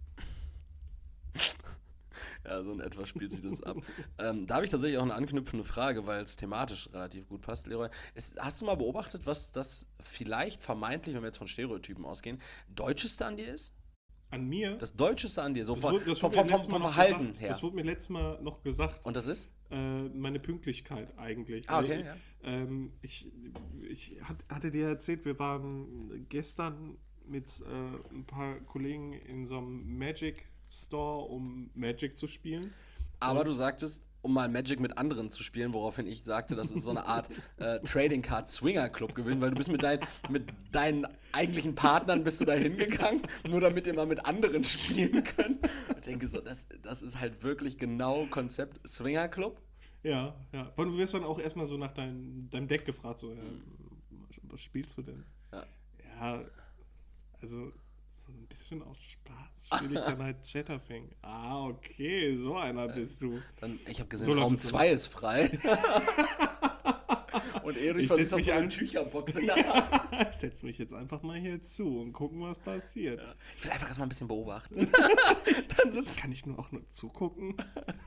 Ja, so in etwa spielt sich das ab. Da habe ich tatsächlich auch eine anknüpfende Frage, weil es thematisch relativ gut passt, Leroy. Hast du mal beobachtet, was das vielleicht vermeintlich, wenn wir jetzt von Stereotypen ausgehen, Deutscheste an dir ist? An mir? Das Deutscheste an dir, so Das vom wurde mir letztes Mal noch Verhalten gesagt. her. Das wurde mir letztes Mal noch gesagt. Und das ist? Meine Pünktlichkeit eigentlich. Ah, okay, ja. Ich hatte dir erzählt, wir waren gestern mit ein paar Kollegen in so einem Magic Store, um Magic zu spielen. Aber du sagtest, um mal Magic mit anderen zu spielen, woraufhin ich sagte, das ist so eine Art Trading Card Swinger Club gewesen, weil du bist mit deinen eigentlichen Partnern bist du da hingegangen, nur damit ihr mal mit anderen spielen könnt. Ich denke so, das ist halt wirklich genau Konzept Swinger Club. Ja. Und du wirst dann auch erstmal so nach deinem Deck gefragt, so, was spielst du denn? Ja, also so ein bisschen aus Spaß spiele ich dann halt Chatterfing. Ah, okay, so einer bist du. Ich habe gesehen, So Raum läuft es 2 ist frei. Und Erich versucht auf so eine Tücherbox in der Hand. Ich setze mich jetzt einfach mal hier zu und gucken, was passiert. Ja. Ich will einfach erstmal ein bisschen beobachten. Kann ich auch nur zugucken?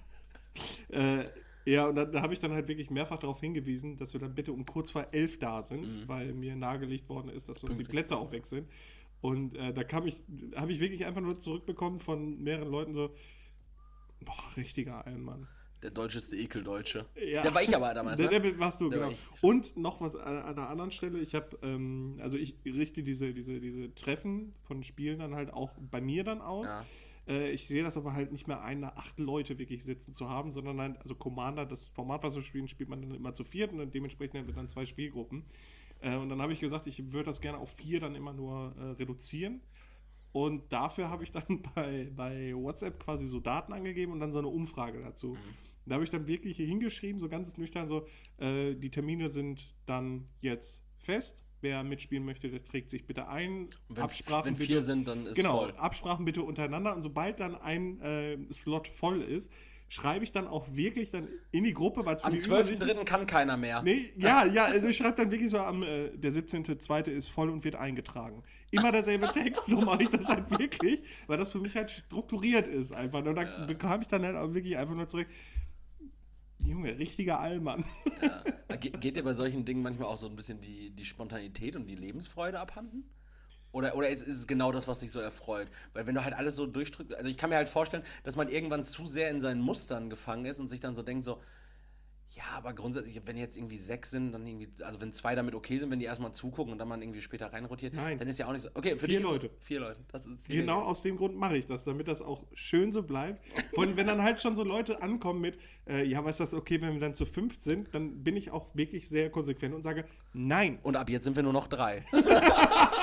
Ja, und da habe ich dann halt wirklich mehrfach darauf hingewiesen, dass wir dann bitte um kurz vor 11 da sind, weil mir nahegelegt worden ist, dass uns die Plätze auch weg sind. Und da habe ich wirklich einfach nur zurückbekommen von mehreren Leuten so, boah, richtiger Einmann. Der deutscheste Ekeldeutsche. Ja. Der war ich aber damals, ne? Der warst du, Der genau. war ich. Und noch was an einer anderen Stelle, ich habe, also ich richte diese Treffen von Spielen dann halt auch bei mir dann aus. Ja. Ich sehe das aber halt nicht mehr ein, da 8 Leute wirklich sitzen zu haben, sondern halt, also Commander, das Format, was wir spielen, spielt man dann immer zu 4 und dementsprechend haben wir dann 2 Spielgruppen. Und dann habe ich gesagt, ich würde das gerne auf 4 dann immer nur reduzieren. Und dafür habe ich dann bei WhatsApp quasi so Daten angegeben und dann so eine Umfrage dazu. Da habe ich dann wirklich hier hingeschrieben, so ganz nüchtern so, die Termine sind dann jetzt fest. Wer mitspielen möchte, der trägt sich bitte ein. Wenn 4 sind, dann ist voll. Absprachen bitte untereinander. Und sobald dann ein Slot voll ist, schreibe ich dann auch wirklich dann in die Gruppe, weil es für Am die Übersicht 12.3. kann keiner mehr. Nee, ja, also ich schreibe dann wirklich so der 17.2. ist voll und wird eingetragen. Immer derselbe Text, so mache ich das halt wirklich, weil das für mich halt strukturiert ist einfach. Und da bekam ich dann halt auch wirklich einfach nur zurück, Junge, richtiger Allmann. Ja. Geht dir bei solchen Dingen manchmal auch so ein bisschen die Spontanität und die Lebensfreude abhanden? Oder ist es genau das, was dich so erfreut? Weil wenn du halt alles so durchdrückst, also ich kann mir halt vorstellen, dass man irgendwann zu sehr in seinen Mustern gefangen ist und sich dann so denkt so, ja, aber grundsätzlich, wenn jetzt irgendwie 6 sind, dann irgendwie, also wenn 2 damit okay sind, wenn die erstmal zugucken und dann man irgendwie später reinrotiert, dann ist ja auch nicht so, okay, für 4 Leute. 4 Leute, das ist Genau aus dem Grund mache ich das, damit das auch schön so bleibt. Und wenn dann halt schon so Leute ankommen mit, ja, aber ist das okay, wenn wir dann zu 5 sind, dann bin ich auch wirklich sehr konsequent und sage, nein. Und ab jetzt sind wir nur noch 3.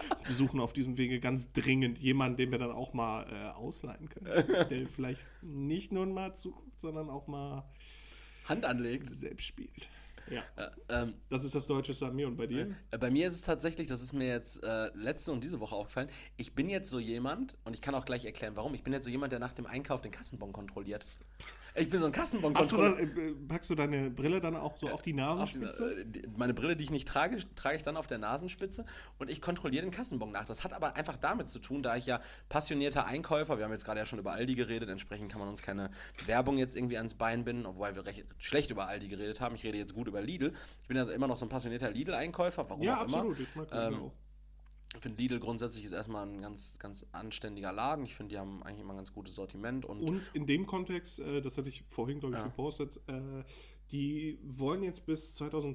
Wir suchen auf diesem Wege ganz dringend jemanden, den wir dann auch mal ausleihen können. Der vielleicht nicht nur mal zuguckt, sondern auch mal Hand anlegt. Selbst spielt. Ja. Das ist das Deutsche an mir und bei dir? Bei mir ist es tatsächlich, das ist mir jetzt letzte und diese Woche aufgefallen, ich bin jetzt so jemand, und ich kann auch gleich erklären, warum, ich bin jetzt so jemand, der nach dem Einkauf den Kassenbon kontrolliert. Ich bin so ein Kassenbon-Kontrolleur. Packst du deine Brille dann auch so auf die Nasenspitze? Meine Brille, die ich nicht trage, trage ich dann auf der Nasenspitze und ich kontrolliere den Kassenbon nach. Das hat aber einfach damit zu tun, da ich ja passionierter Einkäufer, wir haben jetzt gerade ja schon über Aldi geredet, entsprechend kann man uns keine Werbung jetzt irgendwie ans Bein binden, obwohl wir recht schlecht über Aldi geredet haben. Ich rede jetzt gut über Lidl. Ich bin also immer noch so ein passionierter Lidl-Einkäufer, warum auch immer. Ja, absolut, ich mag Lidl auch. Ich finde, Lidl grundsätzlich ist erstmal ein ganz, ganz anständiger Laden. Ich finde, die haben eigentlich immer ein ganz gutes Sortiment. Und in dem Kontext, das hatte ich vorhin, glaube ich, gepostet, die wollen jetzt bis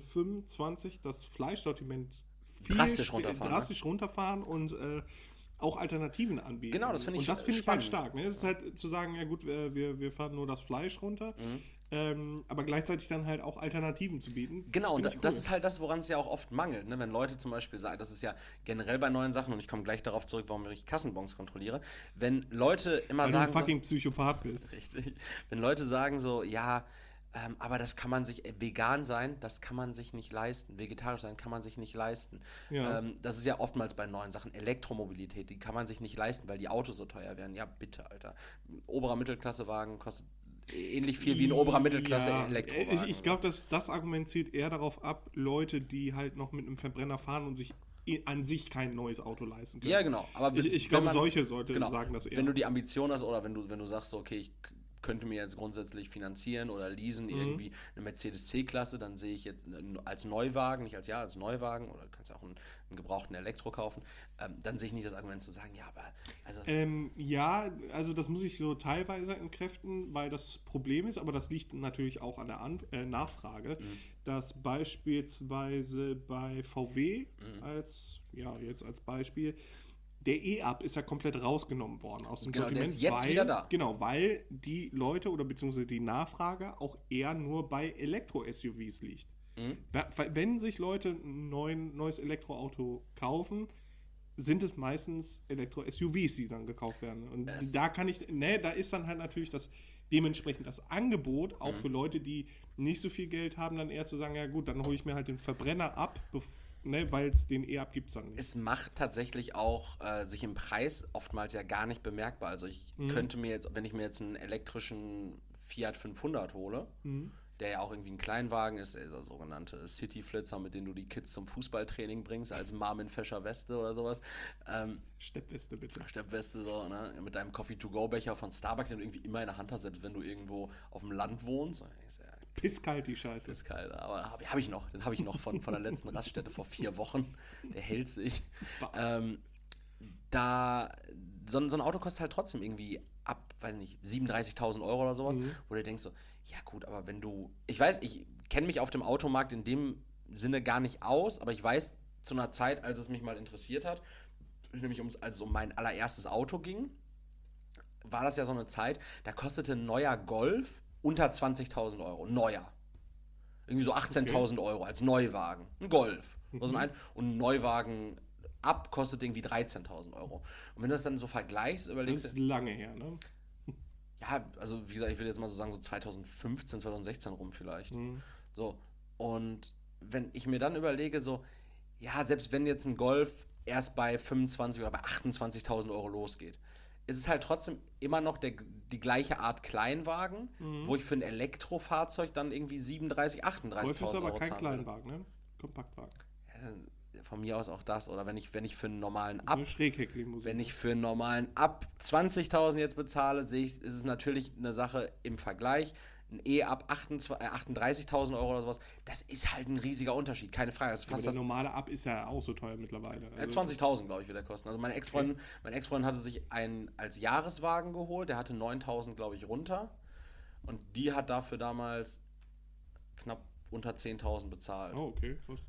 2025 das Fleischsortiment drastisch runterfahren und auch Alternativen anbieten. Genau, das finde ich spannend. Und das finde ich halt stark. Ne? Es ist halt zu sagen, ja gut, wir fahren nur das Fleisch runter. Aber gleichzeitig dann halt auch Alternativen zu bieten. Genau, und das ist halt das, woran es ja auch oft mangelt. Ne? Wenn Leute zum Beispiel sagen, das ist ja generell bei neuen Sachen, und ich komme gleich darauf zurück, warum ich Kassenbons kontrolliere, wenn Leute immer Weil sagen... du ein fucking Psychopath bist. Richtig. Wenn Leute sagen so, ja, aber das kann man sich, vegan sein, das kann man sich nicht leisten. Vegetarisch sein kann man sich nicht leisten. Ja. Das ist ja oftmals bei neuen Sachen. Elektromobilität, die kann man sich nicht leisten, weil die Autos so teuer werden. Ja, bitte, Alter. Ein oberer Mittelklassewagen kostet ähnlich viel wie ein oberer Mittelklasse-Elektrowagen. Ich glaube, dass das Argument zielt eher darauf ab, Leute, die halt noch mit einem Verbrenner fahren und sich an sich kein neues Auto leisten können. Ja, genau. Aber ich glaube, solche sagen das eher. Wenn du die Ambition hast oder wenn du sagst, so, okay, ich könnte mir jetzt grundsätzlich finanzieren oder leasen irgendwie eine Mercedes C-Klasse, dann sehe ich jetzt als Neuwagen, nicht als Neuwagen, oder du kannst ja auch einen gebrauchten Elektro kaufen, dann sehe ich nicht das Argument zu sagen, ja, aber... Also das muss ich so teilweise entkräften, weil das Problem ist, aber das liegt natürlich auch an der Nachfrage, dass beispielsweise bei VW jetzt als Beispiel der E-Up ist ja komplett rausgenommen worden aus dem Sortiment. Der ist jetzt wieder da. Genau, weil die Leute oder beziehungsweise die Nachfrage auch eher nur bei Elektro-SUVs liegt. Wenn sich Leute ein neues Elektroauto kaufen, sind es meistens Elektro-SUVs, die dann gekauft werden. Und da ist dann halt natürlich dementsprechend das Angebot, auch für Leute, die nicht so viel Geld haben, dann eher zu sagen, ja gut, dann hole ich mir halt den Verbrenner ab, weil es den E-Up gibt es dann nicht. Es macht tatsächlich auch sich im Preis oftmals ja gar nicht bemerkbar. Also ich könnte mir jetzt, wenn ich mir jetzt einen elektrischen Fiat 500 hole, der ja auch irgendwie ein Kleinwagen ist, der sogenannte City-Flitzer, mit dem du die Kids zum Fußballtraining bringst, als Mom in fescher Weste oder sowas. Steppweste bitte. Steppweste, so, ne? Mit deinem Coffee-to-go-Becher von Starbucks, den du irgendwie immer in der Hand hast, selbst wenn du irgendwo auf dem Land wohnst. Pisskalt, die Scheiße. Pisskalt, aber hab ich noch. Den habe ich noch von der letzten Raststätte vor 4 Wochen. Der hält sich. So ein Auto kostet halt trotzdem irgendwie ab, weiß nicht, 37.000 Euro oder sowas, wo du denkst so, ja gut, aber wenn du, ich weiß, ich kenne mich auf dem Automarkt in dem Sinne gar nicht aus, aber ich weiß, zu einer Zeit, als es mich mal interessiert hat, nämlich als es um mein allererstes Auto ging, war das ja so eine Zeit, da kostete ein neuer Golf unter 20.000 Euro. Neuer. Irgendwie so 18.000 Euro als Neuwagen. Ein Golf. Und ein Neuwagen ab kostet irgendwie 13.000 Euro. Und wenn du das dann so vergleichst, überlegst du... Das ist lange her, ne? Ja, also wie gesagt, ich würde jetzt mal so sagen, so 2015, 2016 rum vielleicht. So. Und wenn ich mir dann überlege, so, ja, selbst wenn jetzt ein Golf erst bei 25.000 oder bei 28.000 Euro losgeht, ist es halt trotzdem immer noch die gleiche Art Kleinwagen, wo ich für ein Elektrofahrzeug dann irgendwie 37.000, 38.000 Euro ist aber kein Kleinwagen, ne? Kompaktwagen. Von mir aus auch das. Oder wenn ich für einen normalen wenn ich für einen normalen ab 20.000 jetzt bezahle, ist es natürlich eine Sache im Vergleich. Ein ab 38.000 Euro oder sowas, das ist halt ein riesiger Unterschied, keine Frage. Das ist fast der normale Ab ist ja auch so teuer mittlerweile. Also 20.000, glaube ich, wird der kosten. Also meine Ex-Freundin hatte sich einen als Jahreswagen geholt, der hatte 9.000, glaube ich, runter. Und die hat dafür damals knapp unter 10.000 bezahlt. Oh, okay.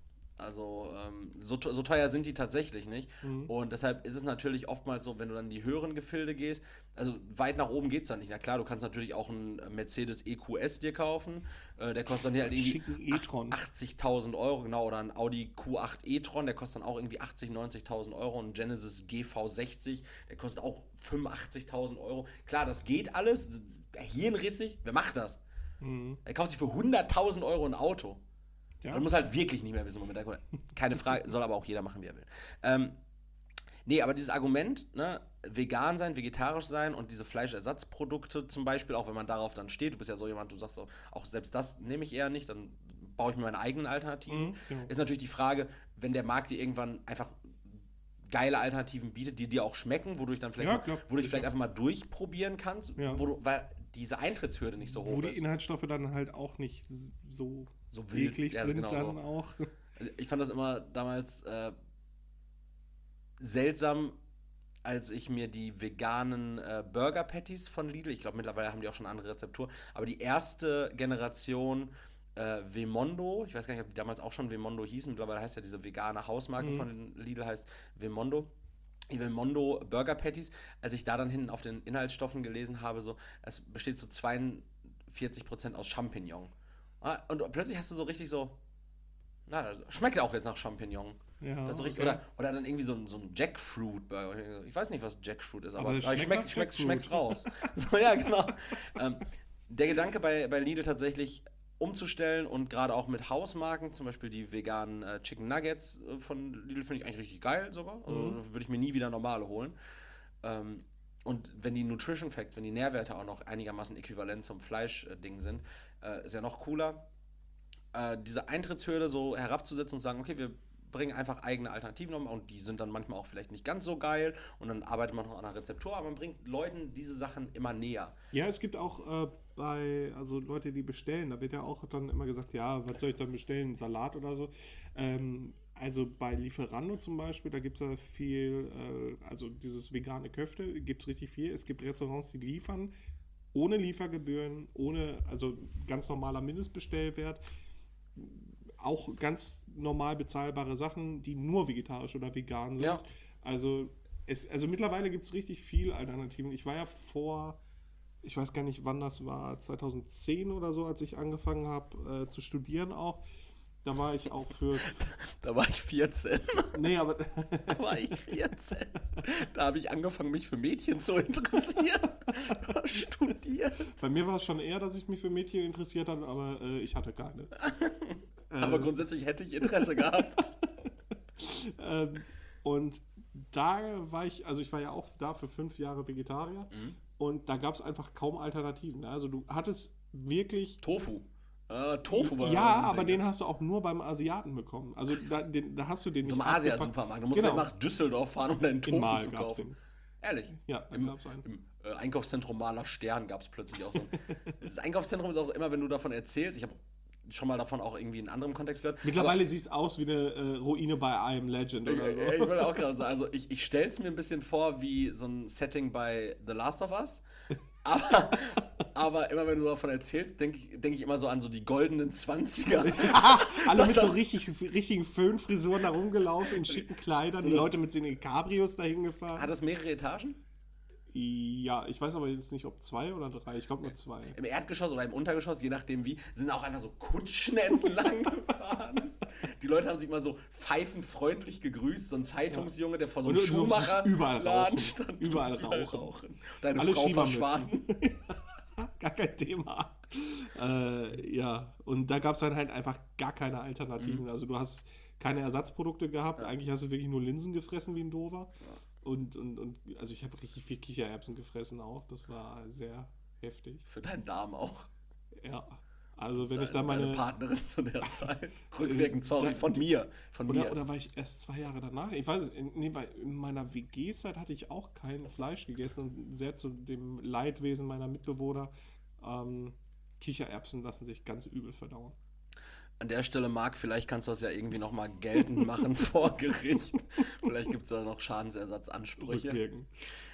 Also so teuer sind die tatsächlich nicht. Und deshalb ist es natürlich oftmals so, wenn du dann in die höheren Gefilde gehst, also weit nach oben geht es dann nicht. Na klar, du kannst natürlich auch einen Mercedes EQS dir kaufen. Der kostet dann halt irgendwie Schicken e-tron. 80.000 Euro, genau, oder ein Audi Q8 e-tron, der kostet dann auch irgendwie 80.000, 90.000 Euro. Und ein Genesis GV60, der kostet auch 85.000 Euro. Klar, das geht alles. Hirnrissig, wer macht das? Er kauft sich für 100.000 Euro ein Auto. Ja. Man muss halt wirklich nicht mehr wissen, womit er kommt. Keine Frage, soll aber auch jeder machen, wie er will. Nee, aber dieses Argument, ne, vegan sein, vegetarisch sein und diese Fleischersatzprodukte zum Beispiel, auch wenn man darauf dann steht, du bist ja so jemand, du sagst auch selbst das nehme ich eher nicht, dann baue ich mir meine eigenen Alternativen. Genau. Ist natürlich die Frage, wenn der Markt dir irgendwann einfach geile Alternativen bietet, die dir auch schmecken, wodurch dann vielleicht, wo du dich vielleicht einfach mal durchprobieren kannst, Ja. weil diese Eintrittshürde nicht so hoch Wo die ist. Inhaltsstoffe dann halt auch nicht so wild eklig ja, sind genau dann so. auch. Also ich fand das immer damals seltsam, als ich mir die veganen Burger Patties von Lidl, ich glaube mittlerweile haben die auch schon eine andere Rezeptur, aber die erste Generation Vemondo, ich weiß gar nicht, ob die damals auch schon Vemondo hießen, mittlerweile heißt ja diese vegane Hausmarke von Lidl heißt Vemondo. Die Vemondo Burger Patties, als ich da dann hinten auf den Inhaltsstoffen gelesen habe, so, es besteht so 42% aus Champignon. Und plötzlich hast du so richtig so, na, das schmeckt auch jetzt nach Champignon. Ja, Das ist richtig, okay. oder dann irgendwie so ein Jackfruit-Burger. Ich weiß nicht, was Jackfruit ist, aber Aber ich das schmeckt nach schmeck's Jackfruit. raus. So, ja, genau. Der Gedanke bei Lidl tatsächlich umzustellen und gerade auch mit Hausmarken, zum Beispiel die veganen Chicken Nuggets von Lidl, finde ich eigentlich richtig geil sogar. Also würde ich mir nie wieder normale holen. Und wenn die Nutrition Facts, wenn die Nährwerte auch noch einigermaßen äquivalent zum Fleisch-Ding sind, ist ja noch cooler, diese Eintrittshürde so herabzusetzen und sagen, okay, wir bringen einfach eigene Alternativen um und die sind dann manchmal auch vielleicht nicht ganz so geil und dann arbeitet man noch an einer Rezeptur, aber man bringt Leuten diese Sachen immer näher. Ja, es gibt auch also Leute, die bestellen, da wird ja auch dann immer gesagt, ja, was soll ich dann bestellen, Salat oder so. Also bei Lieferando zum Beispiel, da gibt es ja viel, also dieses vegane Köfte, gibt es richtig viel. Es gibt Restaurants, die liefern ohne Liefergebühren, also ganz normaler Mindestbestellwert. Auch ganz normal bezahlbare Sachen, die nur vegetarisch oder vegan sind. Ja. Also mittlerweile gibt es richtig viel Alternativen. Ich war ja ich weiß gar nicht, wann das war, 2010 oder so, als ich angefangen habe zu studieren auch. Da war ich auch für... Da war ich 14. Nee, aber... Da war ich 14. Da habe ich angefangen, mich für Mädchen zu interessieren. Studiert. Bei mir war es schon eher, dass ich mich für Mädchen interessiert habe, aber ich hatte keine. Aber grundsätzlich hätte ich Interesse gehabt. Und da war ich war ja auch da für 5 Jahre Vegetarier und da gab es einfach kaum Alternativen. Ne? Also du hattest wirklich... Tofu. Tofu war Ja, so ein aber Ding. den hast du auch nur beim Asiaten bekommen. Also da hast du den Zum nicht Asia-Supermarkt. Du musst Genau. ja nach Düsseldorf fahren, um deinen In Tofu Mal zu gab's kaufen. den. Ehrlich? Ja, da gab's einen. Im Einkaufszentrum Maler Stern gab es plötzlich auch so ein... Das Einkaufszentrum ist auch immer, wenn du davon erzählst, ich habe schon mal davon auch irgendwie in anderem Kontext gehört. Mittlerweile sieht es aus wie eine Ruine bei I Am Legend oder so. Ich wollte auch gerade sagen, also ich stelle es mir ein bisschen vor wie so ein Setting bei The Last of Us. Aber immer wenn du davon erzählst, denk ich immer so an so die goldenen 20er. Alle mit so richtigen Föhnfrisuren da rumgelaufen, in schicken Kleidern, die Leute mit den Cabrios dahin gefahren. Hat das mehrere Etagen? Ja, ich weiß aber jetzt nicht, ob 2 oder 3. Ich glaube nur 2. Im Erdgeschoss oder im Untergeschoss, je nachdem wie, sind auch einfach so Kutschen entlang gefahren. Die Leute haben sich mal so pfeifenfreundlich gegrüßt. So ein Zeitungsjunge, der vor so einem Und du musstest überall Schuhmacherladen rauchen. stand. Überall Du musst rauchen. Deine Alle Frau Schiebermützen. verschwanden. Gar kein Thema. Ja, und da gab es dann halt einfach gar keine Alternativen. Also du hast keine Ersatzprodukte gehabt. Eigentlich hast du wirklich nur Linsen gefressen wie ein Dover. Und also ich habe richtig viel Kichererbsen gefressen auch. Das war sehr heftig. Für deinen Darm auch. Ja. Also wenn ich Deine dann meine... Partnerin zu der Zeit. Rückwirkend, sorry, von mir. Oder war ich erst 2 Jahre danach? Ich weiß es, nee, weil in meiner WG-Zeit hatte ich auch kein Fleisch gegessen und sehr zu dem Leidwesen meiner Mitbewohner. Kichererbsen lassen sich ganz übel verdauen. An der Stelle, Marc, vielleicht kannst du das ja irgendwie nochmal geltend machen vor Gericht. Vielleicht gibt es da noch Schadensersatzansprüche. Rückwirken.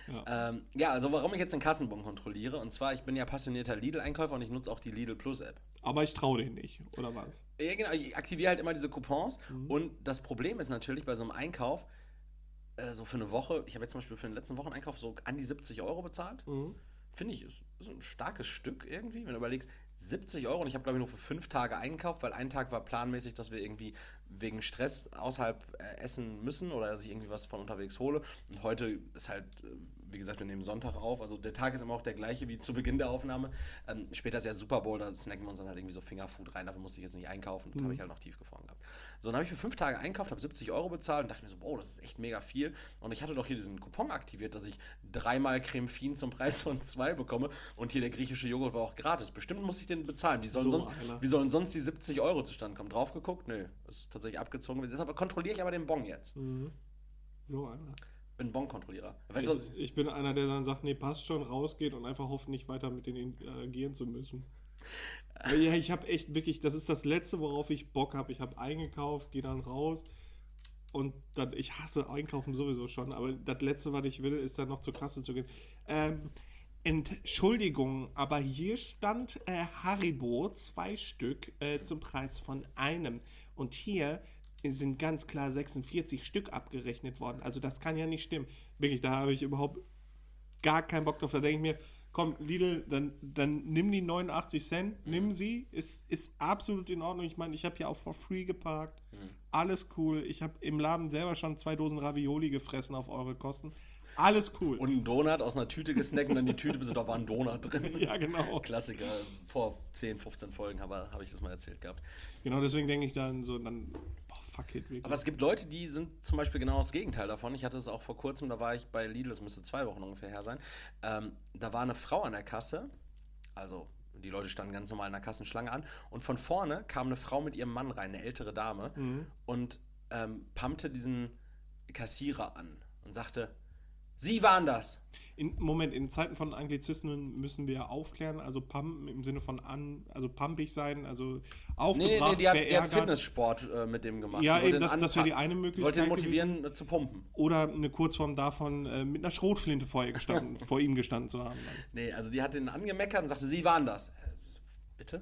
Ja, also warum ich jetzt den Kassenbon kontrolliere, und zwar, ich bin ja passionierter Lidl-Einkäufer und ich nutze auch die Lidl Plus App. Aber ich traue denen nicht, oder was? Ja, genau, ich aktiviere halt immer diese Coupons und das Problem ist natürlich bei so einem Einkauf, so für eine Woche, ich habe jetzt zum Beispiel für den letzten Wocheneinkauf so an die 70 Euro bezahlt. Finde ich, ist ein starkes Stück irgendwie, wenn du überlegst, 70 Euro und ich habe, glaube ich, nur für 5 Tage eingekauft, weil ein Tag war planmäßig, dass wir irgendwie wegen Stress außerhalb essen müssen oder dass ich irgendwie was von unterwegs hole. Und heute ist halt, wie gesagt, wir nehmen Sonntag auf, also der Tag ist immer auch der gleiche wie zu Beginn der Aufnahme. Später ist ja Super Bowl, da snacken wir uns dann halt irgendwie so Fingerfood rein, dafür musste ich jetzt nicht einkaufen, das habe ich halt noch tiefgefroren gehabt. So, dann habe ich für 5 Tage einkauft, habe 70 Euro bezahlt und dachte mir so, boah, das ist echt mega viel. Und ich hatte doch hier diesen Coupon aktiviert, dass ich 3-mal Creme Fin zum Preis von 2 bekomme und hier der griechische Joghurt war auch gratis. Bestimmt muss ich den bezahlen. Wie sollen sonst die 70 Euro zustande kommen? Drauf geguckt? Nö, ist tatsächlich abgezogen. Deshalb kontrolliere ich aber den Bon jetzt. So einer. Bin Bon-Kontrollierer. Weißt du was? Ich bin einer, der dann sagt, nee, passt schon, rausgeht und einfach hofft, nicht weiter mit denen interagieren zu müssen. Ja, ich habe echt wirklich, das ist das Letzte, worauf ich Bock habe. Ich habe eingekauft, gehe dann raus und dann, ich hasse Einkaufen sowieso schon, aber das Letzte, was ich will, ist dann noch zur Kasse zu gehen. Entschuldigung, aber hier stand Haribo, 2 Stück zum Preis von einem. Und hier sind ganz klar 46 Stück abgerechnet worden. Also das kann ja nicht stimmen. Wirklich, da habe ich überhaupt gar keinen Bock drauf. Da denke ich mir, komm, Lidl, dann nimm die 89 Cent, nimm sie, ist absolut in Ordnung. Ich meine, ich habe hier auch for free geparkt, alles cool. Ich habe im Laden selber schon 2 Dosen Ravioli gefressen auf eure Kosten. Alles cool. Und einen Donut aus einer Tüte gesnackt und dann die Tüte, bis da war ein Donut drin. Ja, genau. Klassiker. Vor 10, 15 Folgen habe ich das mal erzählt gehabt. Genau, deswegen denke ich dann so, boah, fuck it, wirklich. Aber es gibt Leute, die sind zum Beispiel genau das Gegenteil davon. Ich hatte es auch vor kurzem, da war ich bei Lidl, das müsste 2 Wochen ungefähr her sein. Da war eine Frau an der Kasse, also die Leute standen ganz normal in der Kassenschlange an und von vorne kam eine Frau mit ihrem Mann rein, eine ältere Dame, und pumpte diesen Kassierer an und sagte, Sie waren das. In Zeiten von Anglizismen müssen wir aufklären, also pumpen im Sinne von also pumpig sein, also aufgebracht, die hat Fitnesssport mit dem gemacht. Ja, eben, das wäre die eine Möglichkeit. Wollte ihn motivieren, zu pumpen. Oder eine Kurzform davon, mit einer Schrotflinte vor ihm gestanden zu haben. Nee, also die hat ihn angemeckert und sagte, Sie waren das. Bitte?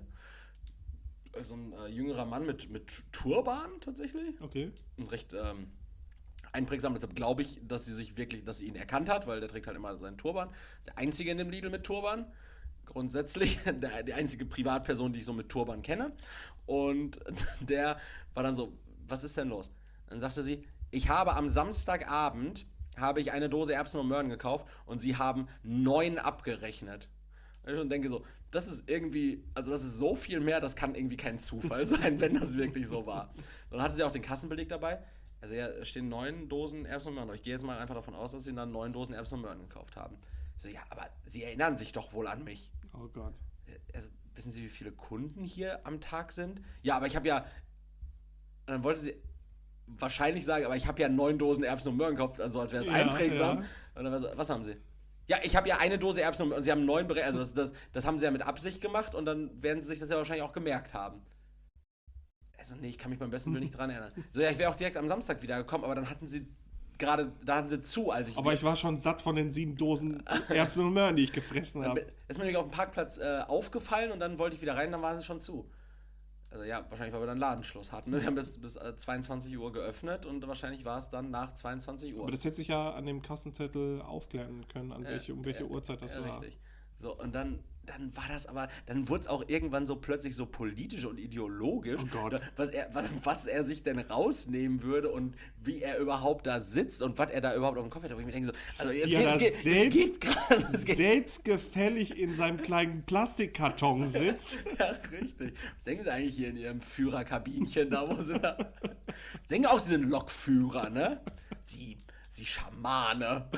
So ein jüngerer Mann mit Turban tatsächlich. Okay. Das ist recht einprägsam, deshalb glaube ich, dass sie ihn erkannt hat, weil der trägt halt immer seinen Turban. Ist der einzige in dem Lidl mit Turban. Grundsätzlich, die einzige Privatperson, die ich so mit Turban kenne. Und der war dann so, was ist denn los? Dann sagte sie, ich habe am Samstagabend eine Dose Erbsen und Möhren gekauft und sie haben 9 abgerechnet. Und ich schon denke so, das ist irgendwie, also das ist so viel mehr, das kann irgendwie kein Zufall sein, wenn das wirklich so war. Dann hatte sie auch den Kassenbeleg dabei. Also ja, stehen 9 Dosen Erbsen und Möhren. Ich gehe jetzt mal einfach davon aus, dass sie dann 9 Dosen Erbsen und Möhren gekauft haben. Ich so, ja, aber sie erinnern sich doch wohl an mich. Oh Gott. Also, wissen Sie, wie viele Kunden hier am Tag sind? Ja, aber ich habe ja, dann wollte sie wahrscheinlich sagen, aber ich habe ja 9 Dosen Erbsen und Möhren gekauft, also als wäre es einprägsam. Ja. Und dann, was haben Sie? Ja, ich habe ja eine Dose Erbsen und Möhren, und Sie haben 9 berechnet, also das haben Sie ja mit Absicht gemacht und dann werden Sie sich das ja wahrscheinlich auch gemerkt haben. Also, nee, ich kann mich beim besten Willen nicht dran erinnern. So, ja, ich wäre auch direkt am Samstag wiedergekommen, aber dann hatten sie zu, als ich... Aber ich war schon satt von den 7 Dosen Erbsen und Möhren, die ich gefressen habe. Ist mir nämlich auf dem Parkplatz aufgefallen und dann wollte ich wieder rein, dann waren sie schon zu. Also ja, wahrscheinlich, weil wir dann Ladenschluss hatten. Wir haben bis 22 Uhr geöffnet und wahrscheinlich war es dann nach 22 Uhr. Aber das hätte sich ja an dem Kassenzettel aufklären können, um welche Uhrzeit das war. Richtig. So, und dann war das aber, dann wurde es auch irgendwann so plötzlich so politisch und ideologisch, oh Gott. Was er sich denn rausnehmen würde und wie er überhaupt da sitzt und was er da überhaupt auf dem Kopf hat. Wo ich mir denke so, also jetzt geht gerade. Selbstgefällig in seinem kleinen Plastikkarton sitzt. Ja, richtig. Was denken Sie eigentlich hier in Ihrem Führerkabinchen da, wo Sie da... Sie denken auch, Sie sind Lokführer, ne? Sie Schamane.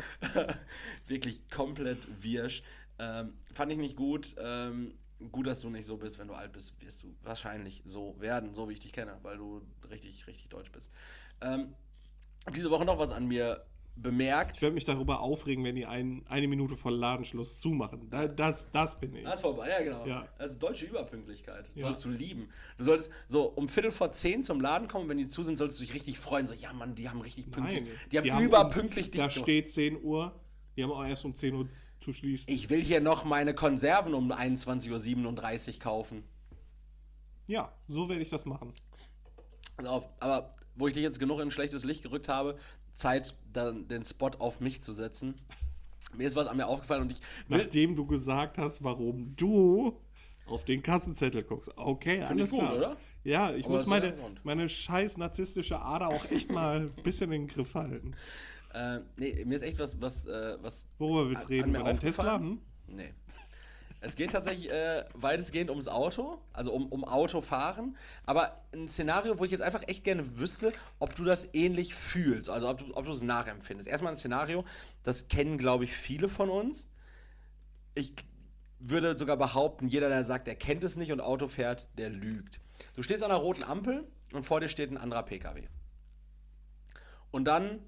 Wirklich komplett wirsch. Fand ich nicht gut. Gut, dass du nicht so bist. Wenn du alt bist, wirst du wahrscheinlich so werden, so wie ich dich kenne, weil du richtig, richtig deutsch bist. Diese Woche noch was an mir bemerkt. Ich werde mich darüber aufregen, wenn die eine Minute vor Ladenschluss zumachen. Das bin ich. Das ist vorbei, ja genau. Ja. Das ist deutsche Überpünktlichkeit. Ja. Solltest du lieben. Du solltest so um 9:45 zum Laden kommen, wenn die zu sind, solltest du dich richtig freuen. So, ja Mann, die haben richtig pünktlich. Nein, Die haben überpünktlich dich. Da steht 10 Uhr. Die haben auch erst um 10 Uhr zu schließen. Ich will hier noch meine Konserven um 21:37 Uhr kaufen. Ja, so werde ich das machen. Pass auf, aber wo ich dich jetzt genug in ein schlechtes Licht gerückt habe, Zeit, dann den Spot auf mich zu setzen. Mir ist was an mir aufgefallen und ich will... Nachdem du gesagt hast, warum du auf den Kassenzettel guckst. Okay, Finde alles ich gut, klar. oder? Ja, ich Aber muss das ist ja ein Grund. meine scheiß narzisstische Ader auch echt mal ein bisschen in den Griff halten. Nee, mir ist echt was Worüber willst du reden? mir Über deinen Tesla? aufgefallen. Nee. Es geht tatsächlich weitestgehend ums Auto, also um Autofahren, aber ein Szenario, wo ich jetzt einfach echt gerne wüsste, ob du das ähnlich fühlst, also ob du es nachempfindest. Erstmal ein Szenario, das kennen, glaube ich, viele von uns. Ich würde sogar behaupten, jeder, der sagt, er kennt es nicht und Auto fährt, der lügt. Du stehst an einer roten Ampel und vor dir steht ein anderer PKW. Und dann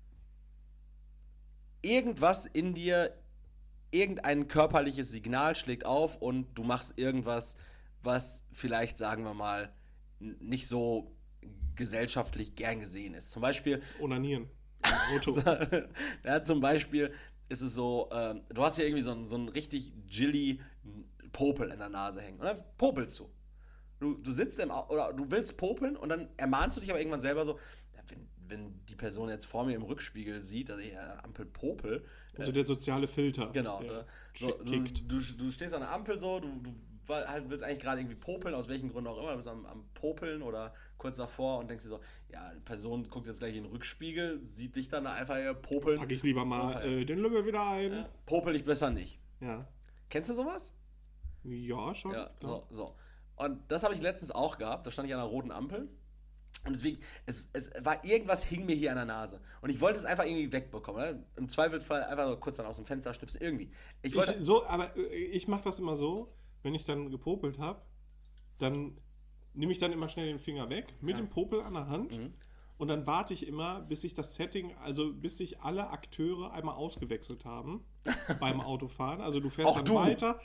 irgendwas in dir, irgendein körperliches Signal schlägt auf und du machst irgendwas, was vielleicht, sagen wir mal, nicht so gesellschaftlich gern gesehen ist. Zum Beispiel, Onanieren. Im Auto. ja, zum Beispiel ist es so, du hast hier irgendwie so einen richtig Jilly Popel in der Nase hängen. Und dann popelst du. Du sitzt oder du willst popeln und dann ermahnst du dich aber irgendwann selber so, ja, wenn die Person jetzt vor mir im Rückspiegel sieht, dass ich Ampel popel. Also der soziale Filter. Genau. Der So, kickt. du stehst an der Ampel so, du willst eigentlich gerade irgendwie popeln, aus welchen Gründen auch immer, du bist am Popeln oder kurz davor und denkst dir so, ja, die Person guckt jetzt gleich in den Rückspiegel, sieht dich dann einfach hier popeln. Pack ich lieber mal den Lümmel wieder ein. Popel ich besser nicht. Ja. Kennst du sowas? Ja, schon. Ja, klar. so. Und das habe ich letztens auch gehabt, da stand ich an einer roten Ampel. Und deswegen, es war irgendwas hing mir hier an der Nase. Und ich wollte es einfach irgendwie wegbekommen. Ne? Im Zweifelsfall einfach so kurz dann aus dem Fenster schnipsen, irgendwie. Aber ich mache das immer so, wenn ich dann gepopelt habe, dann nehme ich dann immer schnell den Finger weg, mit dem Popel an der Hand. Und dann warte ich immer, bis sich das Setting, also bis sich alle Akteure einmal ausgewechselt haben beim Autofahren. Also du fährst Auch dann du. weiter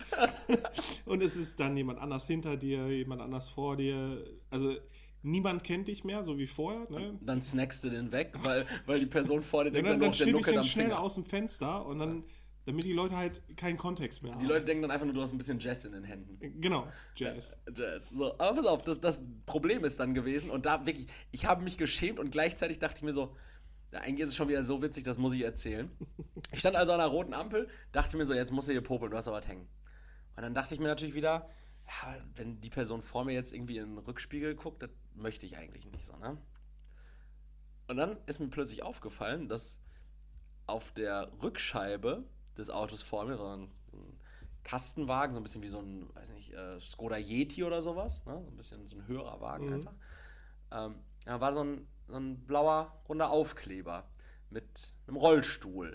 und es ist dann jemand anders hinter dir, jemand anders vor dir. Also niemand kennt dich mehr, so wie vorher. Ne? Dann snackst du den weg, weil die Person vor dir Und denkt, dann der schnippe ich nuckelt den am schnell Finger. aus dem Fenster und dann, damit die Leute halt keinen Kontext mehr haben. Die Leute denken dann einfach nur, du hast ein bisschen Jazz in den Händen. Genau, Jazz. Jazz. So, aber pass auf, das Problem ist dann gewesen und da wirklich, ich habe mich geschämt und gleichzeitig dachte ich mir so, ja, eigentlich ist es schon wieder so witzig, das muss ich erzählen. Ich stand also an einer roten Ampel, dachte mir so, jetzt muss er hier popeln, du hast aber was hängen. Und dann dachte ich mir natürlich wieder, ja, wenn die Person vor mir jetzt irgendwie in den Rückspiegel guckt, das möchte ich eigentlich nicht so, ne? Und dann ist mir plötzlich aufgefallen, dass auf der Rückscheibe des Autos vor mir so ein Kastenwagen, so ein bisschen wie so ein, weiß nicht, Skoda Yeti oder sowas, ne? So ein bisschen so ein höherer Wagen einfach. Da war so ein blauer, runder Aufkleber mit einem Rollstuhl.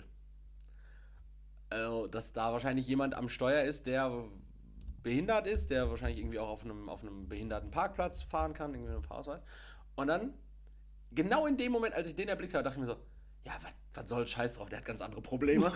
Also, dass da wahrscheinlich jemand am Steuer ist, der behindert ist, der wahrscheinlich irgendwie auch auf einem behinderten Parkplatz fahren kann, irgendwie mit einem Fahrausweis. Und dann, genau in dem Moment, als ich den erblickt habe, dachte ich mir so, ja, was soll Scheiß drauf, der hat ganz andere Probleme.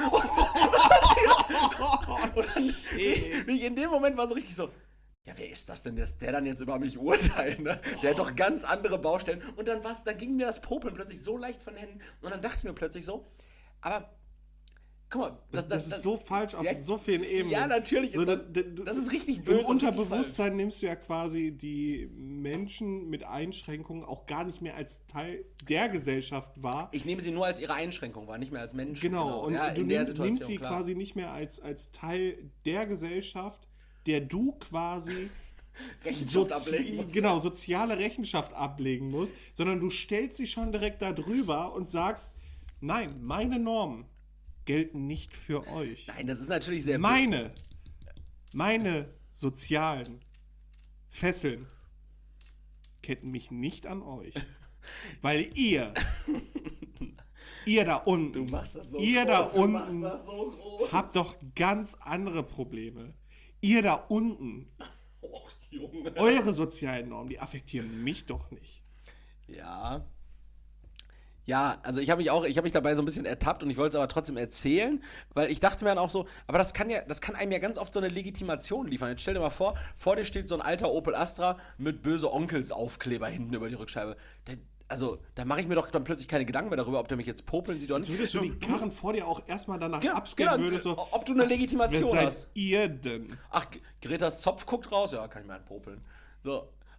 Und dann, wie in dem Moment war so richtig so, ja, wer ist das denn, der dann jetzt über mich urteilt, ne? Der hat doch ganz andere Baustellen. Und dann ging mir das Popeln plötzlich so leicht von den Händen. Und dann dachte ich mir plötzlich so, aber guck mal, Das ist so falsch auf ja, so vielen Ebenen. Ja, natürlich So, ist das ist richtig böse. Im und richtig Unterbewusstsein nimmst du ja quasi die Menschen mit Einschränkungen auch gar nicht mehr als Teil der Gesellschaft wahr. Ich nehme sie nur als ihre Einschränkung wahr, nicht mehr als Menschen. Genau, und ja, du in der nimmst Situation, sie klar. quasi nicht mehr als Teil der Gesellschaft, der du quasi Rechenschaft ablegen musst. genau, soziale Rechenschaft ablegen musst, sondern du stellst sie schon direkt da drüber und sagst, nein, meine Normen gelten nicht für euch. Nein, das ist natürlich sehr Meine sozialen Fesseln ketten mich nicht an euch. Weil ihr da unten, Du machst das so ihr groß, da du unten machst das so groß. habt doch ganz andere Probleme. Ihr da unten, Och, Junge. eure sozialen Normen, die affektieren mich doch nicht. Ja. Ja, also ich habe mich dabei so ein bisschen ertappt und ich wollte es aber trotzdem erzählen, weil ich dachte mir dann auch so, aber das kann einem ja ganz oft so eine Legitimation liefern. Jetzt stell dir mal vor dir steht so ein alter Opel Astra mit böse Onkels Aufkleber hinten über die Rückscheibe. Da mache ich mir doch dann plötzlich keine Gedanken mehr darüber, ob der mich jetzt popeln sieht oder nicht. Würdest du die Karren vor dir auch erstmal danach Ja, abscannen genau, würdest, so, ob du eine Legitimation wer hast. seid ihr denn? Ach, Gretas Zopf guckt raus, ja, kann ich mir einen popeln. So.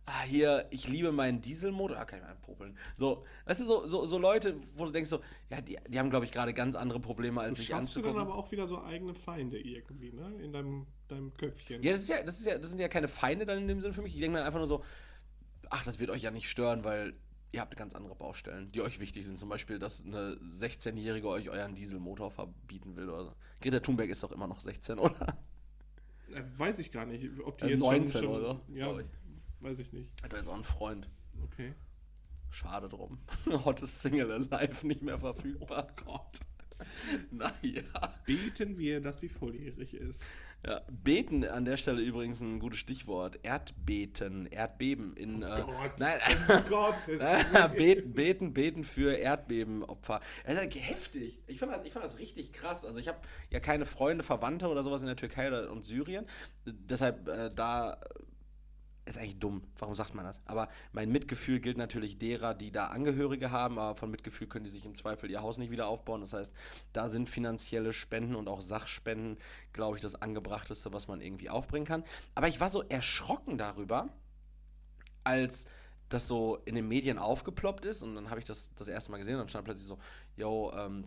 hier, ich liebe meinen Dieselmotor, kann ich mal popeln. So, weißt du, so Leute, wo du denkst so, ja, die haben, glaube ich, gerade ganz andere Probleme, als Du sich schaffst du dann anzugucken. aber auch wieder so eigene Feinde irgendwie, ne? In deinem Köpfchen. Ja, das sind ja keine Feinde dann in dem Sinne für mich. Ich denke mir einfach nur so, ach, das wird euch ja nicht stören, weil ihr habt ganz andere Baustellen, die euch wichtig sind. Zum Beispiel, dass eine 16-Jährige euch euren Dieselmotor verbieten will oder so. Greta Thunberg ist doch immer noch 16, oder? Weiß ich gar nicht, ob die jetzt 19 schon oder so, ja, glaub ich. weiß ich nicht. Hat er jetzt auch einen Freund. Okay. Schade drum. Hottest Single Alive nicht mehr verfügbar. Oh Gott. Naja. Beten wir, dass sie volljährig ist. Ja, beten an der Stelle übrigens ein gutes Stichwort. Erdbeben in. Gott. Nein, Oh Gott. beten für Erdbebenopfer. Das ist ja heftig. Ich fand das richtig krass. Also ich habe ja keine Freunde, Verwandte oder sowas in der Türkei und Syrien. Deshalb da ist eigentlich dumm. Warum sagt man das? Aber mein Mitgefühl gilt natürlich derer, die da Angehörige haben, aber von Mitgefühl können die sich im Zweifel ihr Haus nicht wieder aufbauen. Das heißt, da sind finanzielle Spenden und auch Sachspenden, glaube ich, das Angebrachteste, was man irgendwie aufbringen kann. Aber ich war so erschrocken darüber, als das so in den Medien aufgeploppt ist und dann habe ich das erste Mal gesehen und dann stand plötzlich so, yo,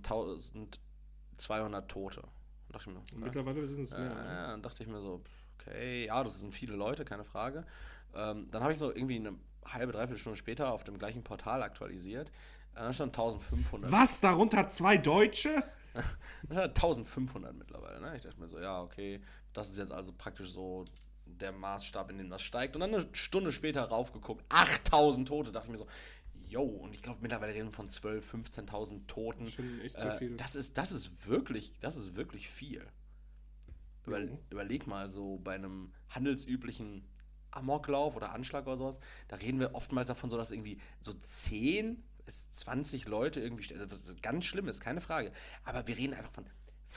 1200 Tote. Und dachte ich mir, okay. Mittlerweile sind es mehr. Ne? Dann dachte ich mir so, okay, ja, das sind viele Leute, keine Frage. Dann habe ich so irgendwie eine halbe, dreiviertel Stunde später auf dem gleichen Portal aktualisiert. Da stand 1500. Was? Darunter 2 Deutsche? 1500 mittlerweile. Ne? Ich dachte mir so, ja, okay, das ist jetzt also praktisch so der Maßstab, in dem das steigt. Und dann eine Stunde später raufgeguckt, 8000 Tote. Dachte ich mir so, yo, und ich glaube mittlerweile reden wir von 12.000, 15.000 Toten. Schon echt so viel. Das ist wirklich viel. Überleg mal, so bei einem handelsüblichen Amoklauf oder Anschlag oder sowas, da reden wir oftmals davon so, dass irgendwie so 10 bis 20 Leute irgendwie sterben. Das ist ganz schlimm, ist keine Frage. Aber wir reden einfach von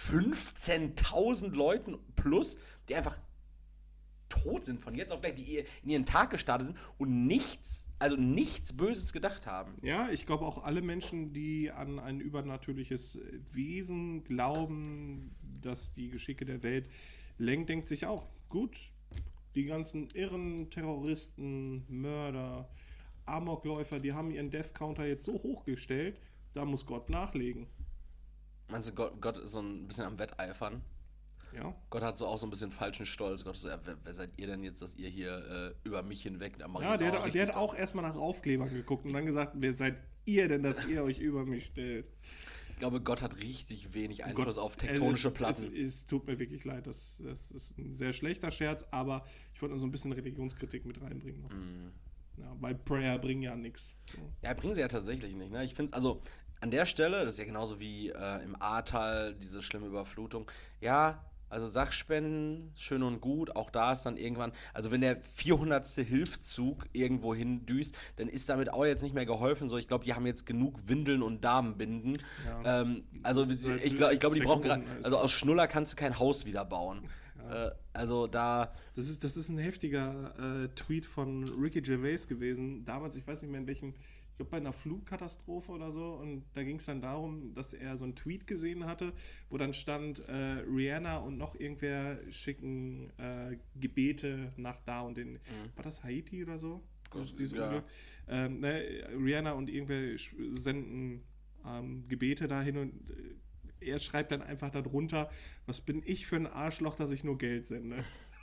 15.000 Leuten plus, die einfach tot sind von jetzt auf gleich, die in ihren Tag gestartet sind und nichts Böses gedacht haben. Ja, ich glaube auch alle Menschen, die an ein übernatürliches Wesen glauben, das die Geschicke der Welt lenkt, denkt sich auch, gut, die ganzen irren Terroristen, Mörder, Amokläufer, die haben ihren Death-Counter jetzt so hochgestellt, da muss Gott nachlegen. Meinst du, Gott ist so ein bisschen am Wetteifern? Ja. Gott hat so auch so ein bisschen falschen Stolz. Gott so, ja, wer seid ihr denn jetzt, dass ihr hier über mich hinweg... Ja, der hat auch erstmal nach Aufklebern geguckt und dann gesagt, wer seid ihr denn, dass ihr euch über mich stellt? Ich glaube, Gott hat richtig wenig Einfluss auf tektonische Platten. Es tut mir wirklich leid, das ist ein sehr schlechter Scherz, aber ich wollte nur so ein bisschen Religionskritik mit reinbringen. Noch. Ja, weil Prayer bringen ja nichts. So. Ja, bringen sie ja tatsächlich nicht. Ne? Ich finde es, also an der Stelle, das ist ja genauso wie im Ahrtal, diese schlimme Überflutung, ja, also Sachspenden, schön und gut, auch da ist dann irgendwann, also wenn der 400. Hilfszug irgendwo hindüst, dann ist damit auch jetzt nicht mehr geholfen, so ich glaube, die haben jetzt genug Windeln und Damenbinden, Ja. also Halt ich glaube, die brauchen gerade, zweckgebunden. also aus Schnuller kannst du kein Haus wieder bauen, also da... Das ist ein heftiger Tweet von Ricky Gervais gewesen, damals, ich weiß nicht mehr in welchem, ich glaube bei einer Flugkatastrophe oder so, und da ging es dann darum, dass er so einen Tweet gesehen hatte, wo dann stand, Rihanna und noch irgendwer schicken Gebete nach da und den, war das Haiti oder so? Dieses Ja. Unglück. Rihanna und irgendwer senden Gebete dahin und er schreibt dann einfach darunter, was bin ich für ein Arschloch, dass ich nur Geld sende.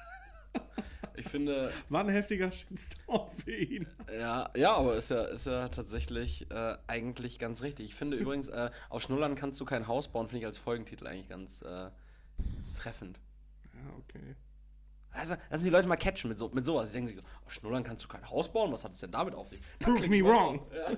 Ich finde... War ein heftiger Shitstorm für ihn. Ja, aber ist ja tatsächlich eigentlich ganz richtig. Ich finde übrigens, auf Schnullern kannst du kein Haus bauen, finde ich als Folgentitel eigentlich ganz treffend. Ja, okay. Also, lassen die Leute mal catchen mit sowas. Die denken sich so, auf Schnullern kannst du kein Haus bauen, was hat es denn damit auf sich? Prove me wrong.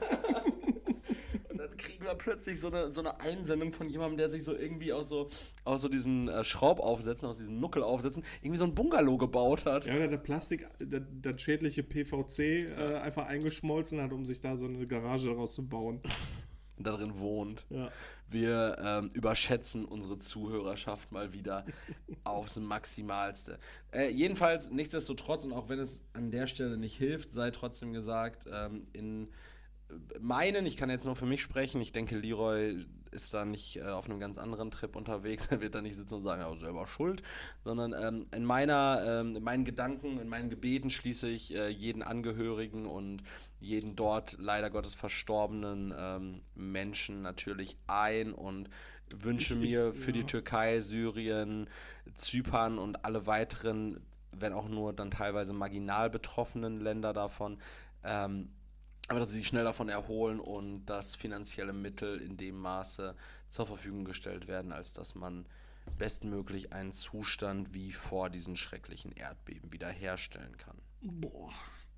Und dann kriegen wir plötzlich so eine Einsendung von jemandem, der sich so irgendwie aus diesen Schraubaufsätzen, aus diesen Nuckelaufsätzen, irgendwie so ein Bungalow gebaut hat. Ja, oder der Plastik, das schädliche PVC einfach eingeschmolzen hat, um sich da so eine Garage daraus zu bauen. Und da drin wohnt. Ja. Wir überschätzen unsere Zuhörerschaft mal wieder aufs Maximalste. Jedenfalls, nichtsdestotrotz, und auch wenn es an der Stelle nicht hilft, sei trotzdem gesagt, in meinen, ich kann jetzt nur für mich sprechen, ich denke, Leroy ist da nicht auf einem ganz anderen Trip unterwegs, er wird da nicht sitzen und sagen, ja, selber schuld, sondern in meinen Gedanken, in meinen Gebeten schließe ich jeden Angehörigen und jeden dort leider Gottes verstorbenen Menschen natürlich ein und wünsche mir für die Türkei, Syrien, Zypern und alle weiteren, wenn auch nur dann teilweise marginal betroffenen Länder davon, aber dass sie sich schnell davon erholen und dass finanzielle Mittel in dem Maße zur Verfügung gestellt werden, als dass man bestmöglich einen Zustand wie vor diesen schrecklichen Erdbeben wiederherstellen kann. Boah,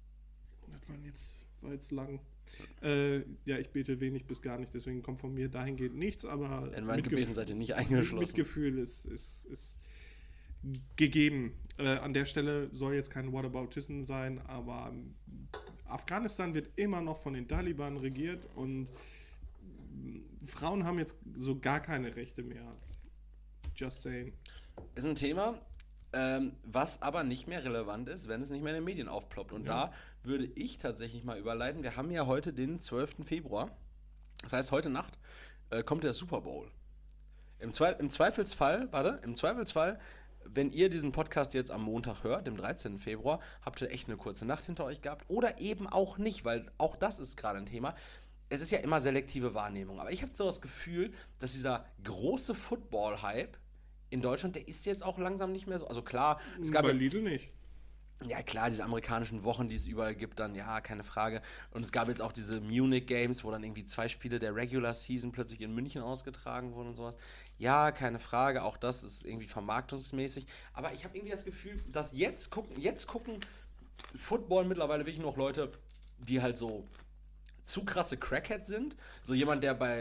das war jetzt lang. Ja, ich bete wenig bis gar nicht, deswegen kommt von mir dahingehend nichts, aber in meinen Gebeten seid ihr nicht eingeschlossen. Mitgefühl ist gegeben. An der Stelle soll jetzt kein Whataboutism sein, aber Afghanistan wird immer noch von den Taliban regiert und Frauen haben jetzt so gar keine Rechte mehr. Just saying. Ist ein Thema, was aber nicht mehr relevant ist, wenn es nicht mehr in den Medien aufploppt. Und da würde ich tatsächlich mal überleiten. Wir haben ja heute den 12. Februar. Das heißt, heute Nacht kommt der Super Bowl. Im Zweifelsfall, wenn ihr diesen Podcast jetzt am Montag hört, dem 13. Februar, habt ihr echt eine kurze Nacht hinter euch gehabt. Oder eben auch nicht, weil auch das ist gerade ein Thema. Es ist ja immer selektive Wahrnehmung. Aber ich habe so das Gefühl, dass dieser große Football-Hype in Deutschland, der ist jetzt auch langsam nicht mehr so. Also klar, es gab bei Lidl nicht. Ja klar, diese amerikanischen Wochen, die es überall gibt, dann ja, keine Frage. Und es gab jetzt auch diese Munich Games, wo dann irgendwie 2 Spiele der Regular Season plötzlich in München ausgetragen wurden und sowas. Ja, keine Frage, auch das ist irgendwie vermarktungsmäßig. Aber ich habe irgendwie das Gefühl, dass jetzt gucken Football mittlerweile wirklich noch Leute, die halt so zu krasse Crackhead sind. So jemand, der bei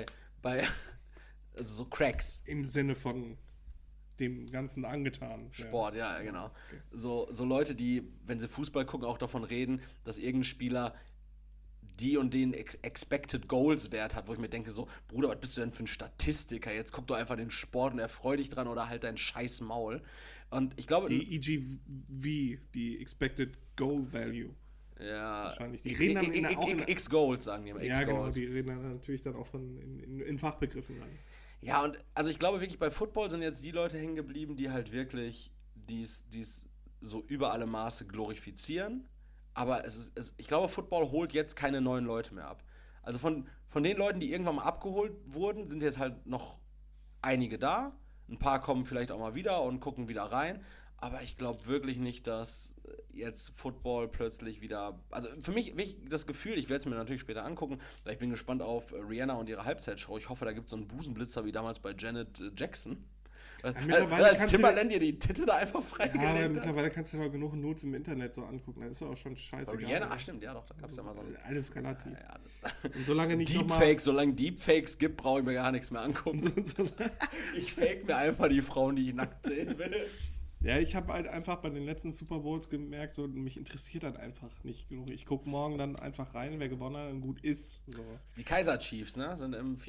also so Cracks. Im Sinne von dem Ganzen angetan. Sport, ja genau. Okay. So Leute, die, wenn sie Fußball gucken, auch davon reden, dass irgendein Spieler die und den Expected Goals Wert hat, wo ich mir denke so, Bruder, was bist du denn für ein Statistiker? Jetzt guck doch einfach den Sport und erfreu dich dran oder halt dein scheiß Maul. Und ich glaube... Die EGV, die Expected Goal Value. Ja, wahrscheinlich. Die reden dann X-Goals, sagen die immer. Ja, genau, die reden dann natürlich dann auch in Fachbegriffen rein. Ja, und also ich glaube wirklich, bei Football sind jetzt die Leute hängen geblieben, die halt wirklich dies so über alle Maße glorifizieren. Aber ich glaube, Football holt jetzt keine neuen Leute mehr ab. Also von den Leuten, die irgendwann mal abgeholt wurden, sind jetzt halt noch einige da. Ein paar kommen vielleicht auch mal wieder und gucken wieder rein. Aber ich glaube wirklich nicht, dass jetzt Football plötzlich wieder... Also für mich das Gefühl, ich werde es mir natürlich später angucken, weil ich bin gespannt auf Rihanna und ihre Halbzeitshow. Ich hoffe, da gibt es so einen Busenblitzer wie damals bei Janet Jackson. Als Timbaland dir die Titel da einfach freigelegt hat. Ja, mittlerweile kannst du doch genug Nudes im Internet so angucken. Das ist doch auch schon scheiße. Rihanna, stimmt, ja doch, da gab es ja mal so... Alles relativ. Ja, alles. Und solange nicht solange Deepfakes gibt, brauche ich mir gar nichts mehr angucken. Ich fake mir einfach die Frauen, die ich nackt sehen will. Ja, ich habe halt einfach bei den letzten Super Bowls gemerkt, so, mich interessiert halt einfach nicht genug. Ich gucke morgen dann einfach rein, wer gewonnen hat und gut ist. So. Die Kaiser Chiefs, ne? Sind im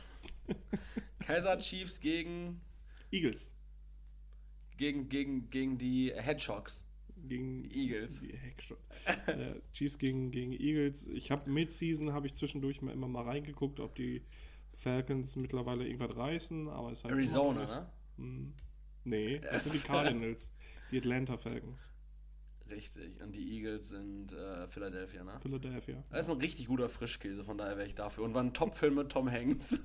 Kaiser Chiefs gegen Eagles. Gegen die Hedgehogs. Gegen Eagles. Die Chiefs gegen Eagles. Ich habe Mid-Season, habe ich zwischendurch immer mal reingeguckt, ob die Falcons mittlerweile irgendwas reißen, aber es ist halt Arizona, ne? Nee, das sind die Cardinals, die Atlanta Falcons. Richtig, und die Eagles sind Philadelphia, ne? Philadelphia. Das ist ein richtig guter Frischkäse, von daher wäre ich dafür. Und war ein Top-Film mit Tom Hanks.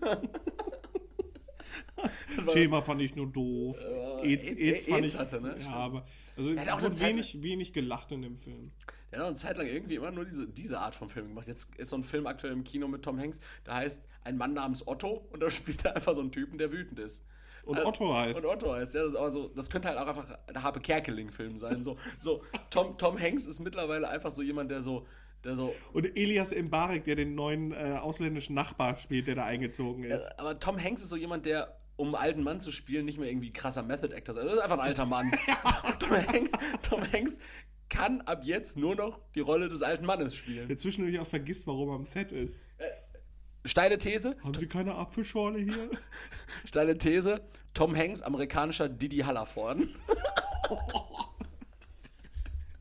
Thema fand ich nur doof. AIDS fand ich... hatte, ne? Ja, aber... Also er hat auch wenig gelacht in dem Film. Er hat auch eine Zeit lang irgendwie immer nur diese Art von Film gemacht. Jetzt ist so ein Film aktuell im Kino mit Tom Hanks, der heißt Ein Mann namens Otto und da spielt er einfach so einen Typen, der wütend ist. Und Otto heißt. Ja. Das könnte halt auch einfach der Harpe Kerkeling-Film sein. So Tom Hanks ist mittlerweile einfach so jemand, der so... Und Elias Mbarek, der den neuen ausländischen Nachbar spielt, der da eingezogen ist. Aber Tom Hanks ist so jemand, der, um einen alten Mann zu spielen, nicht mehr irgendwie krasser Method-Actor ist. Das ist einfach ein alter Mann. Tom Hanks kann ab jetzt nur noch die Rolle des alten Mannes spielen. Der zwischendurch auch vergisst, warum er am Set ist. Steile These. Haben Sie keine Apfelschorle hier? Steile These. Tom Hanks, amerikanischer Didi Hallervorden.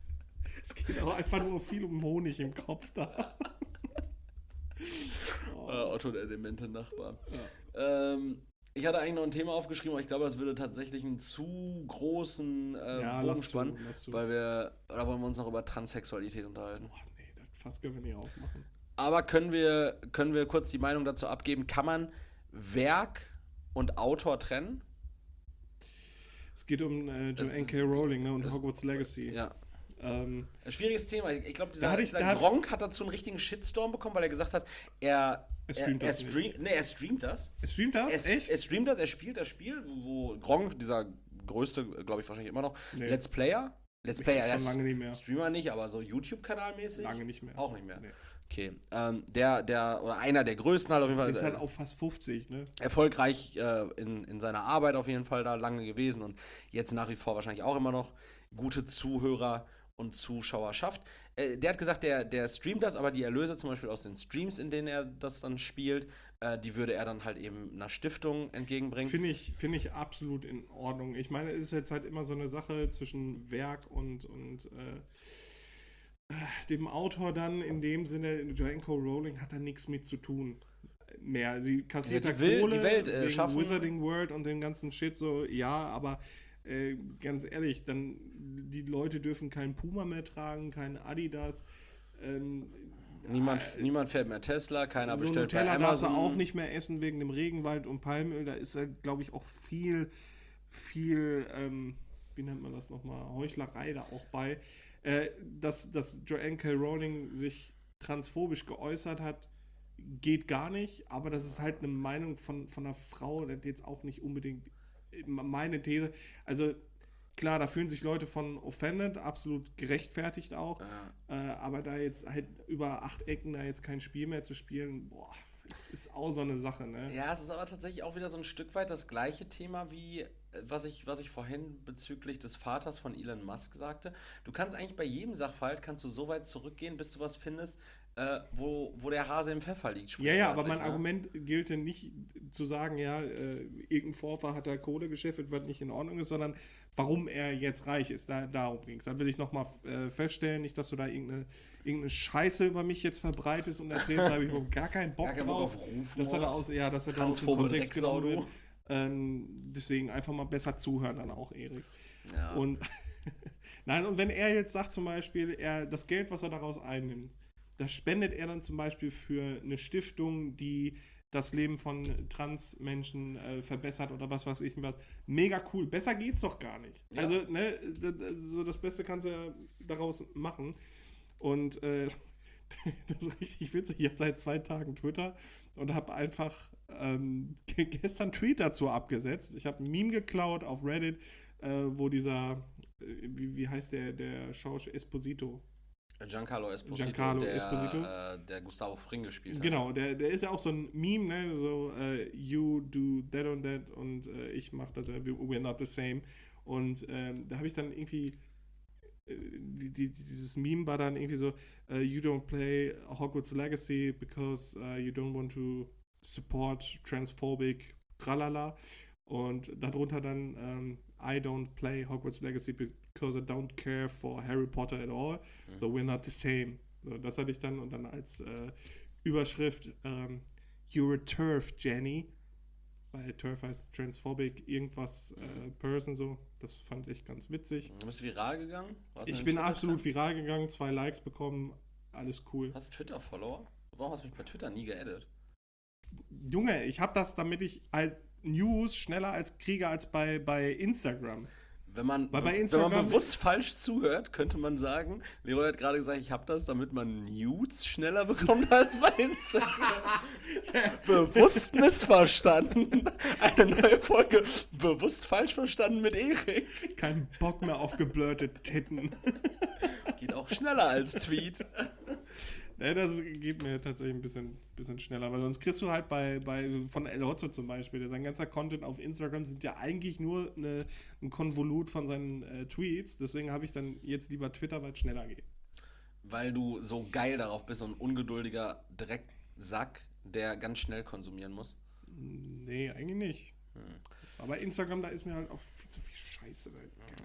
Es geht auch einfach nur viel um Honig im Kopf da. Otto, der demente Nachbar. Ich hatte eigentlich noch ein Thema aufgeschrieben, aber ich glaube, das würde tatsächlich einen zu großen Bogen spannen, oder wollen wir uns noch über Transsexualität unterhalten? Boah, nee, das Fass können wir nicht aufmachen. Aber können wir kurz die Meinung dazu abgeben, kann man Werk und Autor trennen? Es geht um Joanne K. Rowling, ne, und Hogwarts Legacy. Ja. Schwieriges Thema. Ich glaube, dieser Gronk hat dazu einen richtigen Shitstorm bekommen, weil er gesagt hat, er streamt das. Er streamt das. Er streamt das? Echt? Er streamt das, er spielt das Spiel, wo Gronk, dieser größte, glaube ich, wahrscheinlich immer noch, Let's Player, schon lange nicht mehr. Streamer nicht, aber so YouTube-Kanal-mäßig. Lange nicht mehr. Auch nicht mehr. Nee. Okay. Oder einer der größten halt auf jeden Fall. Der ist halt auch fast 50, ne? Erfolgreich in seiner Arbeit auf jeden Fall da lange gewesen und jetzt nach wie vor wahrscheinlich auch immer noch gute Zuhörer und Zuschauerschaft. Der hat gesagt, der streamt das, aber die Erlöse zum Beispiel aus den Streams, in denen er das dann spielt, die würde er dann halt eben einer Stiftung entgegenbringen. Finde ich absolut in Ordnung. Ich meine, es ist jetzt halt immer so eine Sache zwischen Werk und dem Autor dann, in dem Sinne, Joanne K. Rowling hat da nichts mit zu tun mehr. Sie kassiert da Kohle die Welt wegen schaffen. Wizarding World und den ganzen Shit so, ja, aber ganz ehrlich, dann die Leute dürfen keinen Puma mehr tragen, keinen Adidas. Niemand fährt mehr Tesla, keiner so bestellt Nutella bei Amazon. Darfst du auch nicht mehr essen wegen dem Regenwald und Palmöl. Da ist halt, glaube ich, auch viel, wie nennt man das nochmal, Heuchlerei da auch bei. Dass Joanne K. Rowling sich transphobisch geäußert hat, geht gar nicht, aber das ist halt eine Meinung von einer Frau, das jetzt auch nicht unbedingt meine These. Also klar, da fühlen sich Leute von offended, absolut gerechtfertigt auch, aber da jetzt halt über 8 Ecken da jetzt kein Spiel mehr zu spielen, boah, ist auch so eine Sache, ne? Ja, es ist aber tatsächlich auch wieder so ein Stück weit das gleiche Thema wie was ich vorhin bezüglich des Vaters von Elon Musk sagte. Du kannst eigentlich bei jedem Sachverhalt kannst du so weit zurückgehen, bis du was findest, wo der Hase im Pfeffer liegt. Ja, aber mein Argument gilt nicht zu sagen, ja, irgendein Vorfahr hat da Kohle gescheffelt, was nicht in Ordnung ist, sondern warum er jetzt reich ist. Darum ging es. Da will ich nochmal feststellen, nicht, dass du da irgendeine Scheiße über mich jetzt verbreitest und erzählst, da habe ich überhaupt gar keinen Bock drauf. Dass er da aus dem Kontext genommen wird. Deswegen einfach mal besser zuhören dann auch, Erik. Ja. Und nein, und wenn er jetzt sagt zum Beispiel, das Geld, was er daraus einnimmt, das spendet er dann zum Beispiel für eine Stiftung, die das Leben von Transmenschen verbessert oder was weiß ich was. Mega cool. Besser geht's doch gar nicht. Ja. Also, ne, so das Beste kannst du ja daraus machen. Und das ist richtig witzig. Ich habe seit 2 Tagen Twitter und habe einfach gestern einen Tweet dazu abgesetzt. Ich habe ein Meme geklaut auf Reddit, wo dieser, wie heißt der Schauspieler, Esposito. Giancarlo Esposito, der Gustavo Fring gespielt hat. Genau, der ist ja auch so ein Meme, ne? So, you do that and that und ich mach das, we're not the same. Und da habe ich dann irgendwie dieses Meme war dann irgendwie so, you don't play Hogwarts Legacy because you don't want to support transphobic tralala. Und darunter dann I don't play Hogwarts Legacy because I don't care for Harry Potter at all. So we're not the same. So, das hatte ich dann und dann als Überschrift You're a TERF, Jenny. Weil TERF heißt Transphobic irgendwas Person so. Das fand ich ganz witzig. Du bist viral gegangen? Ich bin absolut viral gegangen, 2 Likes bekommen, alles cool. Hast du Twitter-Follower? Warum hast du mich bei Twitter nie geaddet? Junge, ich hab das, damit ich halt News schneller kriege als bei Instagram. Wenn man bewusst falsch zuhört, könnte man sagen, Leroy hat gerade gesagt, ich habe das, damit man News schneller bekommt als bei Instagram. Bewusst missverstanden. Eine neue Folge, bewusst falsch verstanden mit Erik. Kein Bock mehr auf geblurrte Titten. Geht auch schneller als Tweet. Ja, das geht mir tatsächlich ein bisschen schneller, weil sonst kriegst du halt von El Hotzo zum Beispiel, sein ganzer Content auf Instagram sind ja eigentlich nur ein Konvolut von seinen Tweets, deswegen habe ich dann jetzt lieber Twitter, weil es schneller geht. Weil du so geil darauf bist, so ein ungeduldiger Drecksack, der ganz schnell konsumieren muss? Nee, eigentlich nicht. Aber Instagram, da ist mir halt auch viel zu viel Scheiße.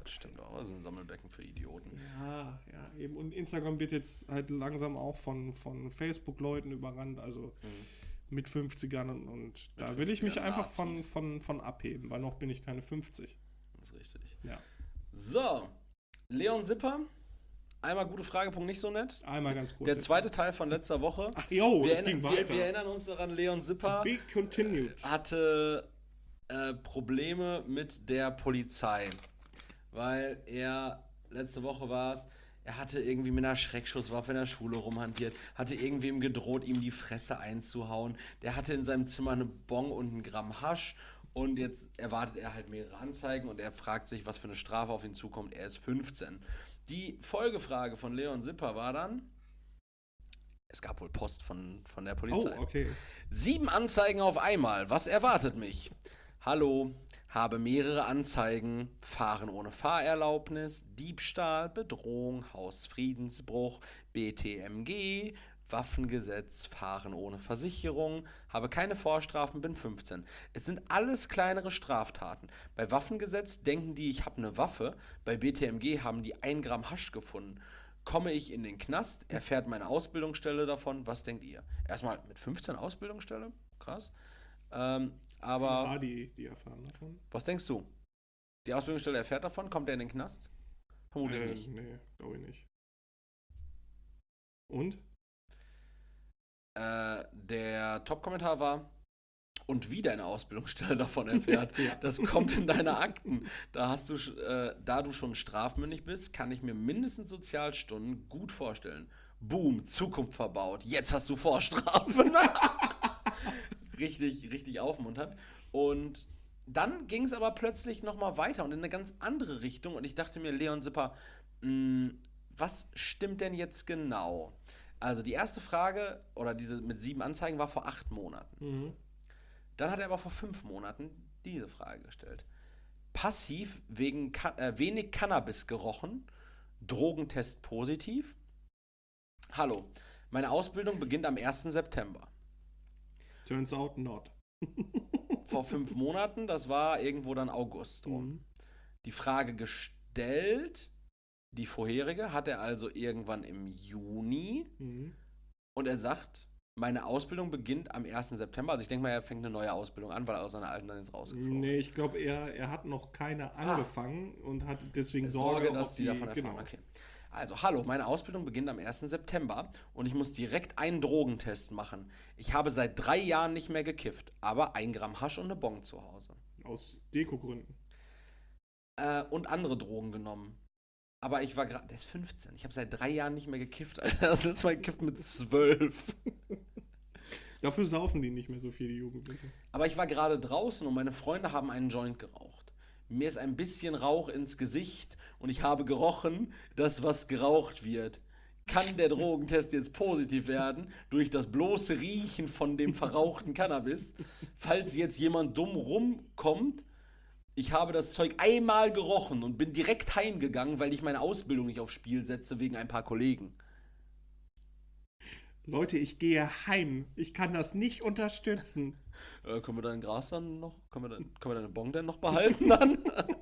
das stimmt auch. Das ist ein Sammelbecken für Idioten. Ja, eben. Und Instagram wird jetzt halt langsam auch von Facebook-Leuten überrannt, also mit 50ern und da will ich mich einfach von abheben, weil noch bin ich keine 50. Das ist richtig. Ja. So, Leon Sipper. Einmal gute Frage, Punkt nicht so nett. Einmal ganz kurz. Der zweite Teil von letzter Woche. Ach jo, es ging weiter. Wir erinnern uns daran, Leon Sipper hatte Probleme mit der Polizei, weil letzte Woche war es, er hatte irgendwie mit einer Schreckschusswaffe in der Schule rumhantiert, hatte irgendwem gedroht, ihm die Fresse einzuhauen. Der hatte in seinem Zimmer eine Bong und einen Gramm Hasch und jetzt erwartet er halt mehrere Anzeigen und er fragt sich, was für eine Strafe auf ihn zukommt. Er ist 15. Die Folgefrage von Leon Sipper war dann, es gab wohl Post von der Polizei. Oh, okay. 7 Anzeigen auf einmal, was erwartet mich? Hallo, habe mehrere Anzeigen, Fahren ohne Fahrerlaubnis, Diebstahl, Bedrohung, Hausfriedensbruch, BTMG, Waffengesetz, Fahren ohne Versicherung, habe keine Vorstrafen, bin 15. Es sind alles kleinere Straftaten. Bei Waffengesetz denken die, ich habe eine Waffe. Bei BTMG haben die 1 Gramm Hasch gefunden. Komme ich in den Knast, erfährt meine Ausbildungsstelle davon. Was denkt ihr? Erstmal mit 15 Ausbildungsstelle? Krass. Aber Ja, die erfahren davon. was denkst du? Die Ausbildungsstelle erfährt davon? Kommt er in den Knast? Vermutlich nicht. Nee, glaube ich nicht. Und? Der Top-Kommentar war, und wie deine Ausbildungsstelle davon erfährt, das kommt in deine Akten. Da du schon strafmündig bist, kann ich mir mindestens Sozialstunden gut vorstellen. Boom, Zukunft verbaut. Jetzt hast du Vorstrafen. Richtig aufmunternd. Und dann ging es aber plötzlich nochmal weiter und in eine ganz andere Richtung. Und ich dachte mir, Leon Sipper, was stimmt denn jetzt genau? Also die erste Frage, oder diese mit 7 Anzeigen, war vor 8 Monaten. Dann hat er aber vor 5 Monaten diese Frage gestellt. Passiv wegen wenig Cannabis gerochen, Drogentest positiv. Hallo, meine Ausbildung beginnt am 1. September. Turns out not. Vor 5 Monaten, das war irgendwo dann August rum. Die Frage gestellt, die vorherige, hat er also irgendwann im Juni. Und er sagt, meine Ausbildung beginnt am 1. September. Also ich denke mal, er fängt eine neue Ausbildung an, weil er aus seiner alten dann jetzt rausgeflogen ist. Nee, ich glaube, er hat noch keine angefangen und hat deswegen Sorge, dass die davon erfahren. Genau. Okay. Also, hallo, meine Ausbildung beginnt am 1. September und ich muss direkt einen Drogentest machen. Ich habe seit 3 Jahren nicht mehr gekifft, aber 1 Gramm Hasch und eine Bong zu Hause. Aus Dekogründen. Und andere Drogen genommen. Aber ich war gerade, der ist 15. Ich habe seit 3 Jahren nicht mehr gekifft, Alter. Das letzte Mal gekifft mit 12. Dafür saufen die nicht mehr so viel, die Jugendlichen. Aber ich war gerade draußen und meine Freunde haben einen Joint geraucht. Mir ist ein bisschen Rauch ins Gesicht und ich habe gerochen, dass was geraucht wird. Kann der Drogentest jetzt positiv werden durch das bloße Riechen von dem verrauchten Cannabis? Falls jetzt jemand dumm rumkommt, ich habe das Zeug einmal gerochen und bin direkt heimgegangen, weil ich meine Ausbildung nicht aufs Spiel setze wegen ein paar Kollegen. Leute, ich gehe heim. Ich kann das nicht unterstützen. Können wir dein Gras dann noch, können wir deine Bong denn noch behalten dann?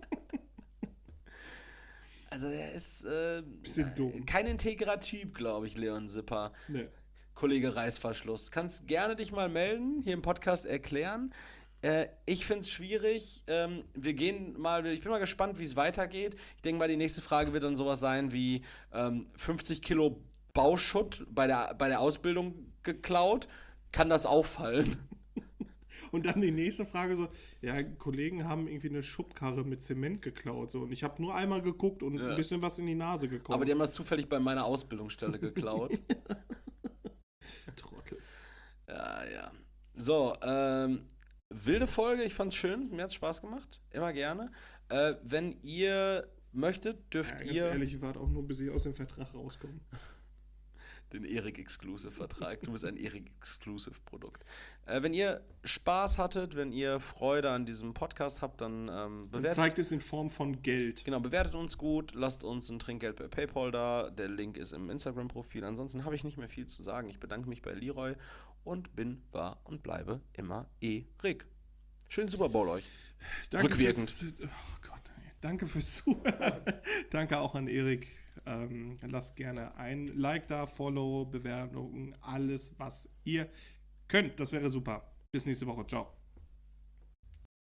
Also der ist bisschen dumm. Kein integrer Typ, glaube ich, Leon Sipper. Nee. Kollege Reißverschluss. Kannst gerne dich mal melden, hier im Podcast erklären. Ich finde es schwierig. Ich bin mal gespannt, wie es weitergeht. Ich denke mal, die nächste Frage wird dann sowas sein wie 50 Kilo Bauschutt bei der Ausbildung geklaut. Kann das auffallen? Und dann die nächste Frage so, ja, Kollegen haben irgendwie eine Schubkarre mit Zement geklaut. So. Und ich habe nur einmal geguckt und ein bisschen was in die Nase gekommen. Aber die haben das zufällig bei meiner Ausbildungsstelle geklaut. Trottel. Ja. So, wilde Folge, ich fand's schön, mir hat's Spaß gemacht, immer gerne. Wenn ihr möchtet, dürft ihr... Ganz ehrlich, ich warte auch nur, bis ich aus dem Vertrag rauskomme. Den Erik-Exclusive-Vertrag. Du bist ein Erik-Exclusive-Produkt. Wenn ihr Spaß hattet, wenn ihr Freude an diesem Podcast habt, dann bewertet... Und zeigt es in Form von Geld. Genau, bewertet uns gut, lasst uns ein Trinkgeld bei PayPal da. Der Link ist im Instagram-Profil. Ansonsten habe ich nicht mehr viel zu sagen. Ich bedanke mich bei Leroy und bin, war und bleibe immer Erik. Schönen Super Bowl euch. Danke Rückwirkend. Oh Gott, ey. Danke fürs Zuhören. Danke auch an Erik. Lasst gerne ein Like da, Follow, Bewertungen, alles, was ihr könnt. Das wäre super. Bis nächste Woche. Ciao.